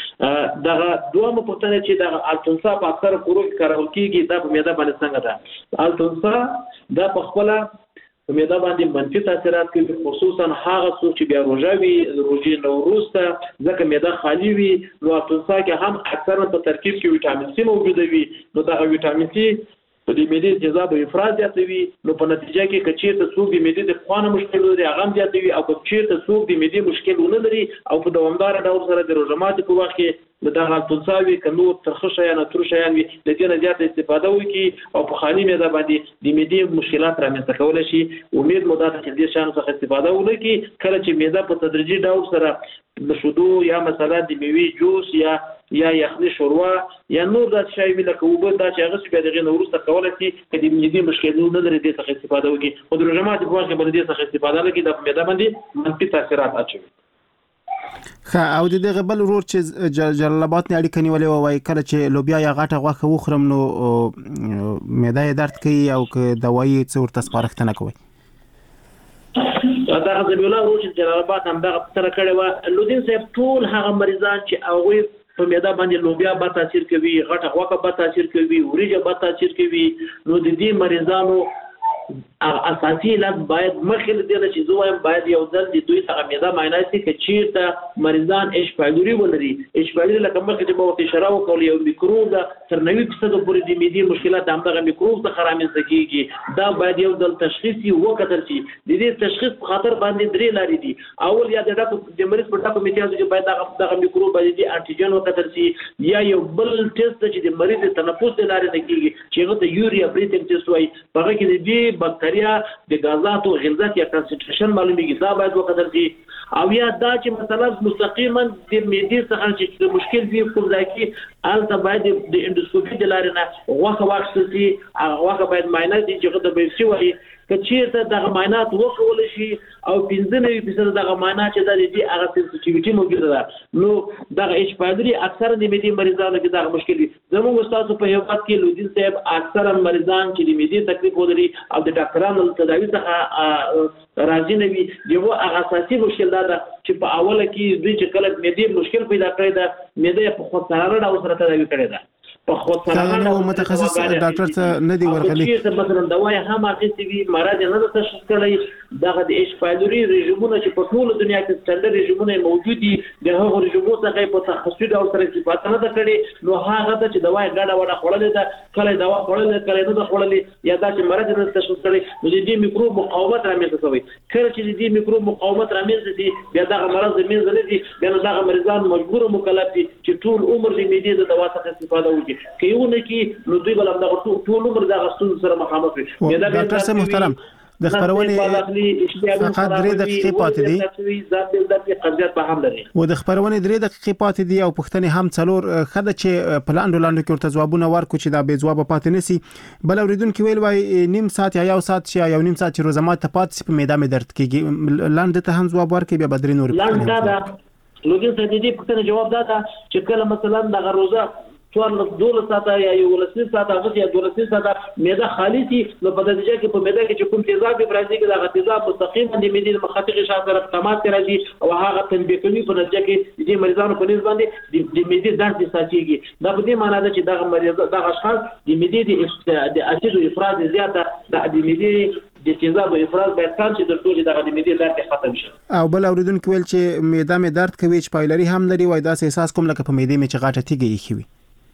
شي دا دوه پوښتنه چې د التونسا په اکثر کورو کې کارول کیږي دا په معده باندې څنګه ده التونسا دا په خپل په معده باندې منفي تاثیرات کوي خصوصا هغه څوک چې بیا روژه وي روژې نه وروسته ځکه معده خالي وي نو التونسا کې هم اکثرا په ترکیب کې ویټامین سي موجود وي نو دا ویټامین سي په دې معدې تیزاب او افراز زیاتوي نو په نتیجه کې کچیر ته څوک د معدې د خوانه مشکل لري هغه هم زیاتوي او کچیر ته څوک د معدې مشکل ونه لري او په دوامدار ډول سره د روژه ماتي په وخت کې د دغه التونساوي کنو ترخه شیان تر شیان وي د دې نه زیات استفاده وکړي او په خالي معده باندې د معدې مشکلات رامنځته کول شي امید مو ده چې دې شان څخه استفاده وکړي کله چې معده په تدریجي ډول سره د شودو یا مثلا د میوې جوس یا یا یخني شوروا یا نور د شای ویل کوو دا چې هغه څه به دغه نورسته کولای شي چې د معدې مشکلونه لري د څخه استفاده وکړي او د روژه ماتي په وخت باندې څخه استفاده لکه د معده باندې منفي تاثیرات اچوي خا او د دغه بل ورور چې جلال آباد نه اړیکه نیولې وای کله چې لوبیا یا غاټه غوښه وخورم نو معده درد کوي او که دوايي څه ورته سپارښتنه کوي دا غزل الله ورور چې جلال آباد هم دغه تر کړه و لودین صاحب ټول هغه مریضان چې هغه په معده باندې لوبیا به تاثیر کوي غټه غوښه به تاثیر کوي وریجه به تاثیر کوي نو د دې مریضانو اساسي علت باید مخکې د دې چې زه وایم باید یو ځل د دوی څخه معده معاینه شي چې چیرته مریضان اچ پایلوري ولري. اچ پایلوري لکه مخکې چې به ورته اشاره وکړو یو میکروب ده تر نوي فیصد پورې د معدې مشکلات همدغه میکروب څخه رامنځته کیږي. دا باید یو ځل تشخیص یې وکړل شي. د دې تشخیص په خاطر باندې درې لارې دي. اول یا د ډاکټر د مریض په ټاکو میتیازو کې باید دغه دغه میکروب باندې د انټیجن وکړل شي، یا یو بل ټیسټ چې د مریض د تنفس د لارې نه کیږي چې هغه ته یوریا بریتنګ ټیسټ وایي، په هغه کې د دې بکټریا د غازاتو غلظت یا کنسنټریشن معلومیږي. دا باید وکړل شي. او یا دا چې مثلا مستقیما د معدې څخه چې مشکل وي کوم ځای کې البته باید د اندوسکوپي د لارې نه غوښه واخیستل شي. هغه غوښه باید معاینه شي چې هغه د بیپسي وایي. که چیرته دغه معاینات وکول شي او پنځه نوي فیصد دغه معاینات چې د دې هغه سنسټیویټي موجوده ده، نو دغه اچ پایلوري اکثره د معدې مریضانو کې دغه مشکل وي. زموږ استاد په هیواد کې لودین صاحب اکثره مریضان چې د معدې تکلیف ولري او د ډاکټرانو تداوی څخه راځي نه وي، دغه هغه اساسي مشکل دا ده چې په اوله کې دوی چې کله معدې مشکل پیدا کړی ده، معده په خود سره راو سره تداوی کړی ده. په خود سره نو متخصص ډاکټر ته نه دی ورغلی چې مثلا دوايي هم اخیستې وي، مراد نه ده تشخیص کړی. دغه د اچ پایلوري رژیمونه چې په ټول دنیا کې سټنډرډ رژیمونه موجود دي، د هغو رژیمونو څخه په تخصصي ډول سره استفاده نه ده کړې. نو هغه ته چې دوايي ګډه وډه خوړلې ده، کله دوا خوړلې کله نه ده خوړلې، یا دا چې مراد نه تشخیص کړی، نو د دې میکروب مقاومت رامنځته کوي. کله چې د دې میکروب مقاومت رامنځته شي، بیا دغه مرض د منځ نه دي، بیا دغه مریضان مجبور مکلف دي چې ټول عمر د معدې د دوا څخه استفاده وکړي. که یو نه کی نو دوی بل هم دغه ټول عمر دغه ستونزو سره مخامخ وي. ډاکټر صاحب محترم، د خبرونې فقط درې دقیقې پاتې دي او د خبرونې درې دقیقې پاتې دي او پوښتنې هم څلور خده چې په لاندو لاندو کې ورته ځوابونه ورکو چې دا به ځواب پاتې نسی. بل اوریدونکو ویل وای نیم ساعت یا یو ساعت یا یو نیم ساعت چې روزمات ته پاتې په میدا مې درد کیږي، لاندې ته هم ځواب ورکړي بیا بدري نور لاندې لوګین ته دې پوښتنه جواب دا ده چې کله مثلا د روزه څوار دوله ساعته یا یو لسنی ساعته هغه یا دولسنی ساعته معده خالی شي، نو په دې ځای کې په معده کې چې کوم تیزاب افرازي کې دا تیزاب مستقیما د معدې مخاطق شاته طرف تماس راځي او هغه تنبیه کوي په نتیجه کې د مریضانو په نسبت باندې د معدې درد ساتيږي. دا په دې معنی ده چې دا مریض دا اشخاص د معدې د اسید افراز زیاته د معدې د تیزاب افراز باید کم شي ترڅو چې د معدې درد ختم شي. او بل اوریدونکو ویل چې معده مې درد کوي، چې پایلري هم لري، وای دا احساس کوم لکه په معدې مې چې غاټه تیږي خوي.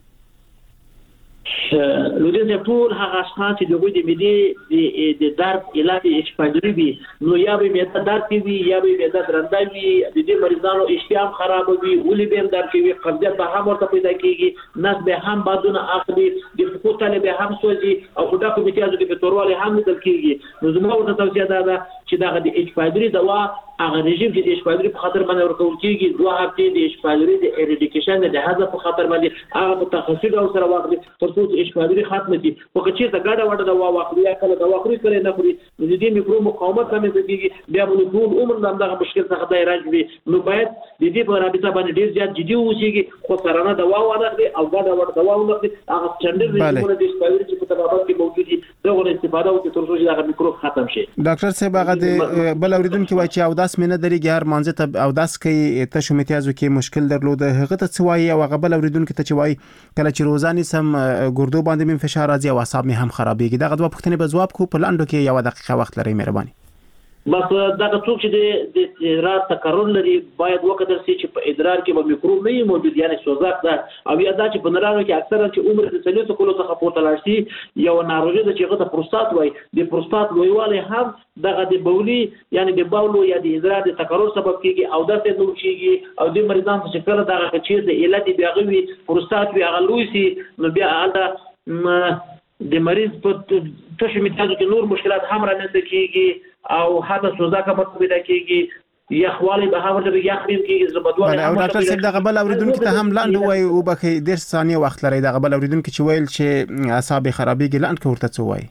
لودین چې ټول هغه اشخاص چې دوی د معدې د درد علاج اچ پایلوري وي، نو یا به معده درد کوي یا به معده درنده وي، د دې مریضانو اشتها خراب وي، ولې به درد کوي، قبضیت به هم ورته پیدا کیږي، نس به هم بادونه اخلي، د فقط طالب به هم سوځي او خدا په میتیازو کې په تورواله هم بدل کیږي. نو زما ورته توصیه ده چې دا د اچ پایلوري دوا هغه رژیم چې د اچ پایلوري په خاطر باندې ورکول کیږي، دوه هفته د اچ پایلوري د اریډیکیشن د حذف په خاطر باندې هغه په تخصصي ډول سره واخلي ترڅو اچ پایلوري ختم شي. په کچې ته ګډه وډه دوا واخلي یا کله دوا خوري کله نه خوري، نو د دې میکروب مقاومت هم زیاتېږي، بیا موږ ټول عمر هم دغه مشکل څخه د علاج وي. نو باید د دې په رابطه باندې ډیر زیات جدي اوسېږي، خو سره دوا ونخلي او ګډه وډه دوا ونخلي، هغه سټنډرډ رژیمونه د اچ پایلوري چې په تبادل کې موجود دي دغه استفاده وکړي ترڅو چې دغه میکروب ختم شي. ډاکټر صاحب هغه د بل اوریدونکو وایي چې او داس مینه درېږي هر مانځه ته او داس کوي ته شو میتیازو کې مشکل درلوده، هغه ته څه وایي او هغه بل اوریدونکو ته چې وایي کله چې روزانه سم ګردو باندې من فشار راځي او اعصاب مې هم خرابېږي. دغه دوه پوښتنې به ځواب کو په لاندو کې یو دقیقه وخت لري مهرباني. بس دغه څوک چې د ادرار تکرر لري باید وکړل شي چې په ادرار کې به میکروب نه موجود، یعنی سوزاک ده، او یا دا چې په نارانو کې اکثرا چې عمر د څلور کلو څخه پورته لاړ شي یو ناروغي ده چې هغه ته پروستات وایي، د پروستات لویوالی هم دغه د بولي یعنی د باولو یا د ادرار د تکرر سبب کیږي او دا ته نور کیږي. او د مریضان چې کله دغه چیز د علت بیاغوي وي پروستات وی هغه لوی سي، نو بیا هغه د مریض په تشو میتیازو کې نور مشکلات هم رامنځته کیږي او حتی سوزاک هم پیدا کیږي، یخوالی به هم ورته یخ بیم کیږي زبدواله. او ډاکټر صاحب دغه بل اوریدونکو ته هم لاندې وای او بخې ډېر ثانیه وخت لري، دغه بل اوریدونکو چې ویل چې اعصاب خرابېږي لاندې ورته څه وای؟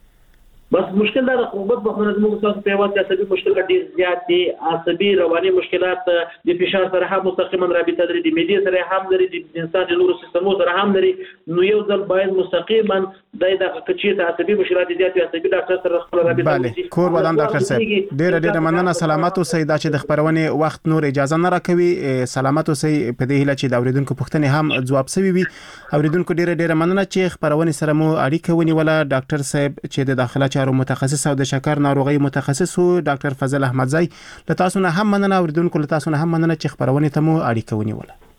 بس مشکل دا د قوت په خونه زموږ تاسو په واسطه عصبي مشکلات ډیر زیات دي، عصبي رواني مشکلات د فشار سره هم مستقیما رابطه لري، د معدې سره هم لري، د انسان د نورو سیستمو سره هم لري. نو یو ځل باید مستقیما د دغه کچې ته عصبي مشکلات زیات وي عصبي ډاکټر سره خپل رابطه وکړي. کور ودان ډاکټر صاحب ډیر ډیر مننه، سلامت اوسئ. دا چې د خبرونې وخت نور اجازه نه راکوي، سلامت اوسئ. په دې هیله چې د اوریدونکو پوښتنې هم ځواب شوي وي. اوریدونکو ډیر ډیر مننه چې خبرونې سره مو اړیکه ونیوله. ډاکټر صاحب چې د داخله چارو متخصص او د شکر ناروغي متخصص ډاکټر فضل احمدزی له تاسو نه هم مننه اوریدونکو له تاسو نه هم مننه چې خبرونه ته مو اړیکه ونیوله.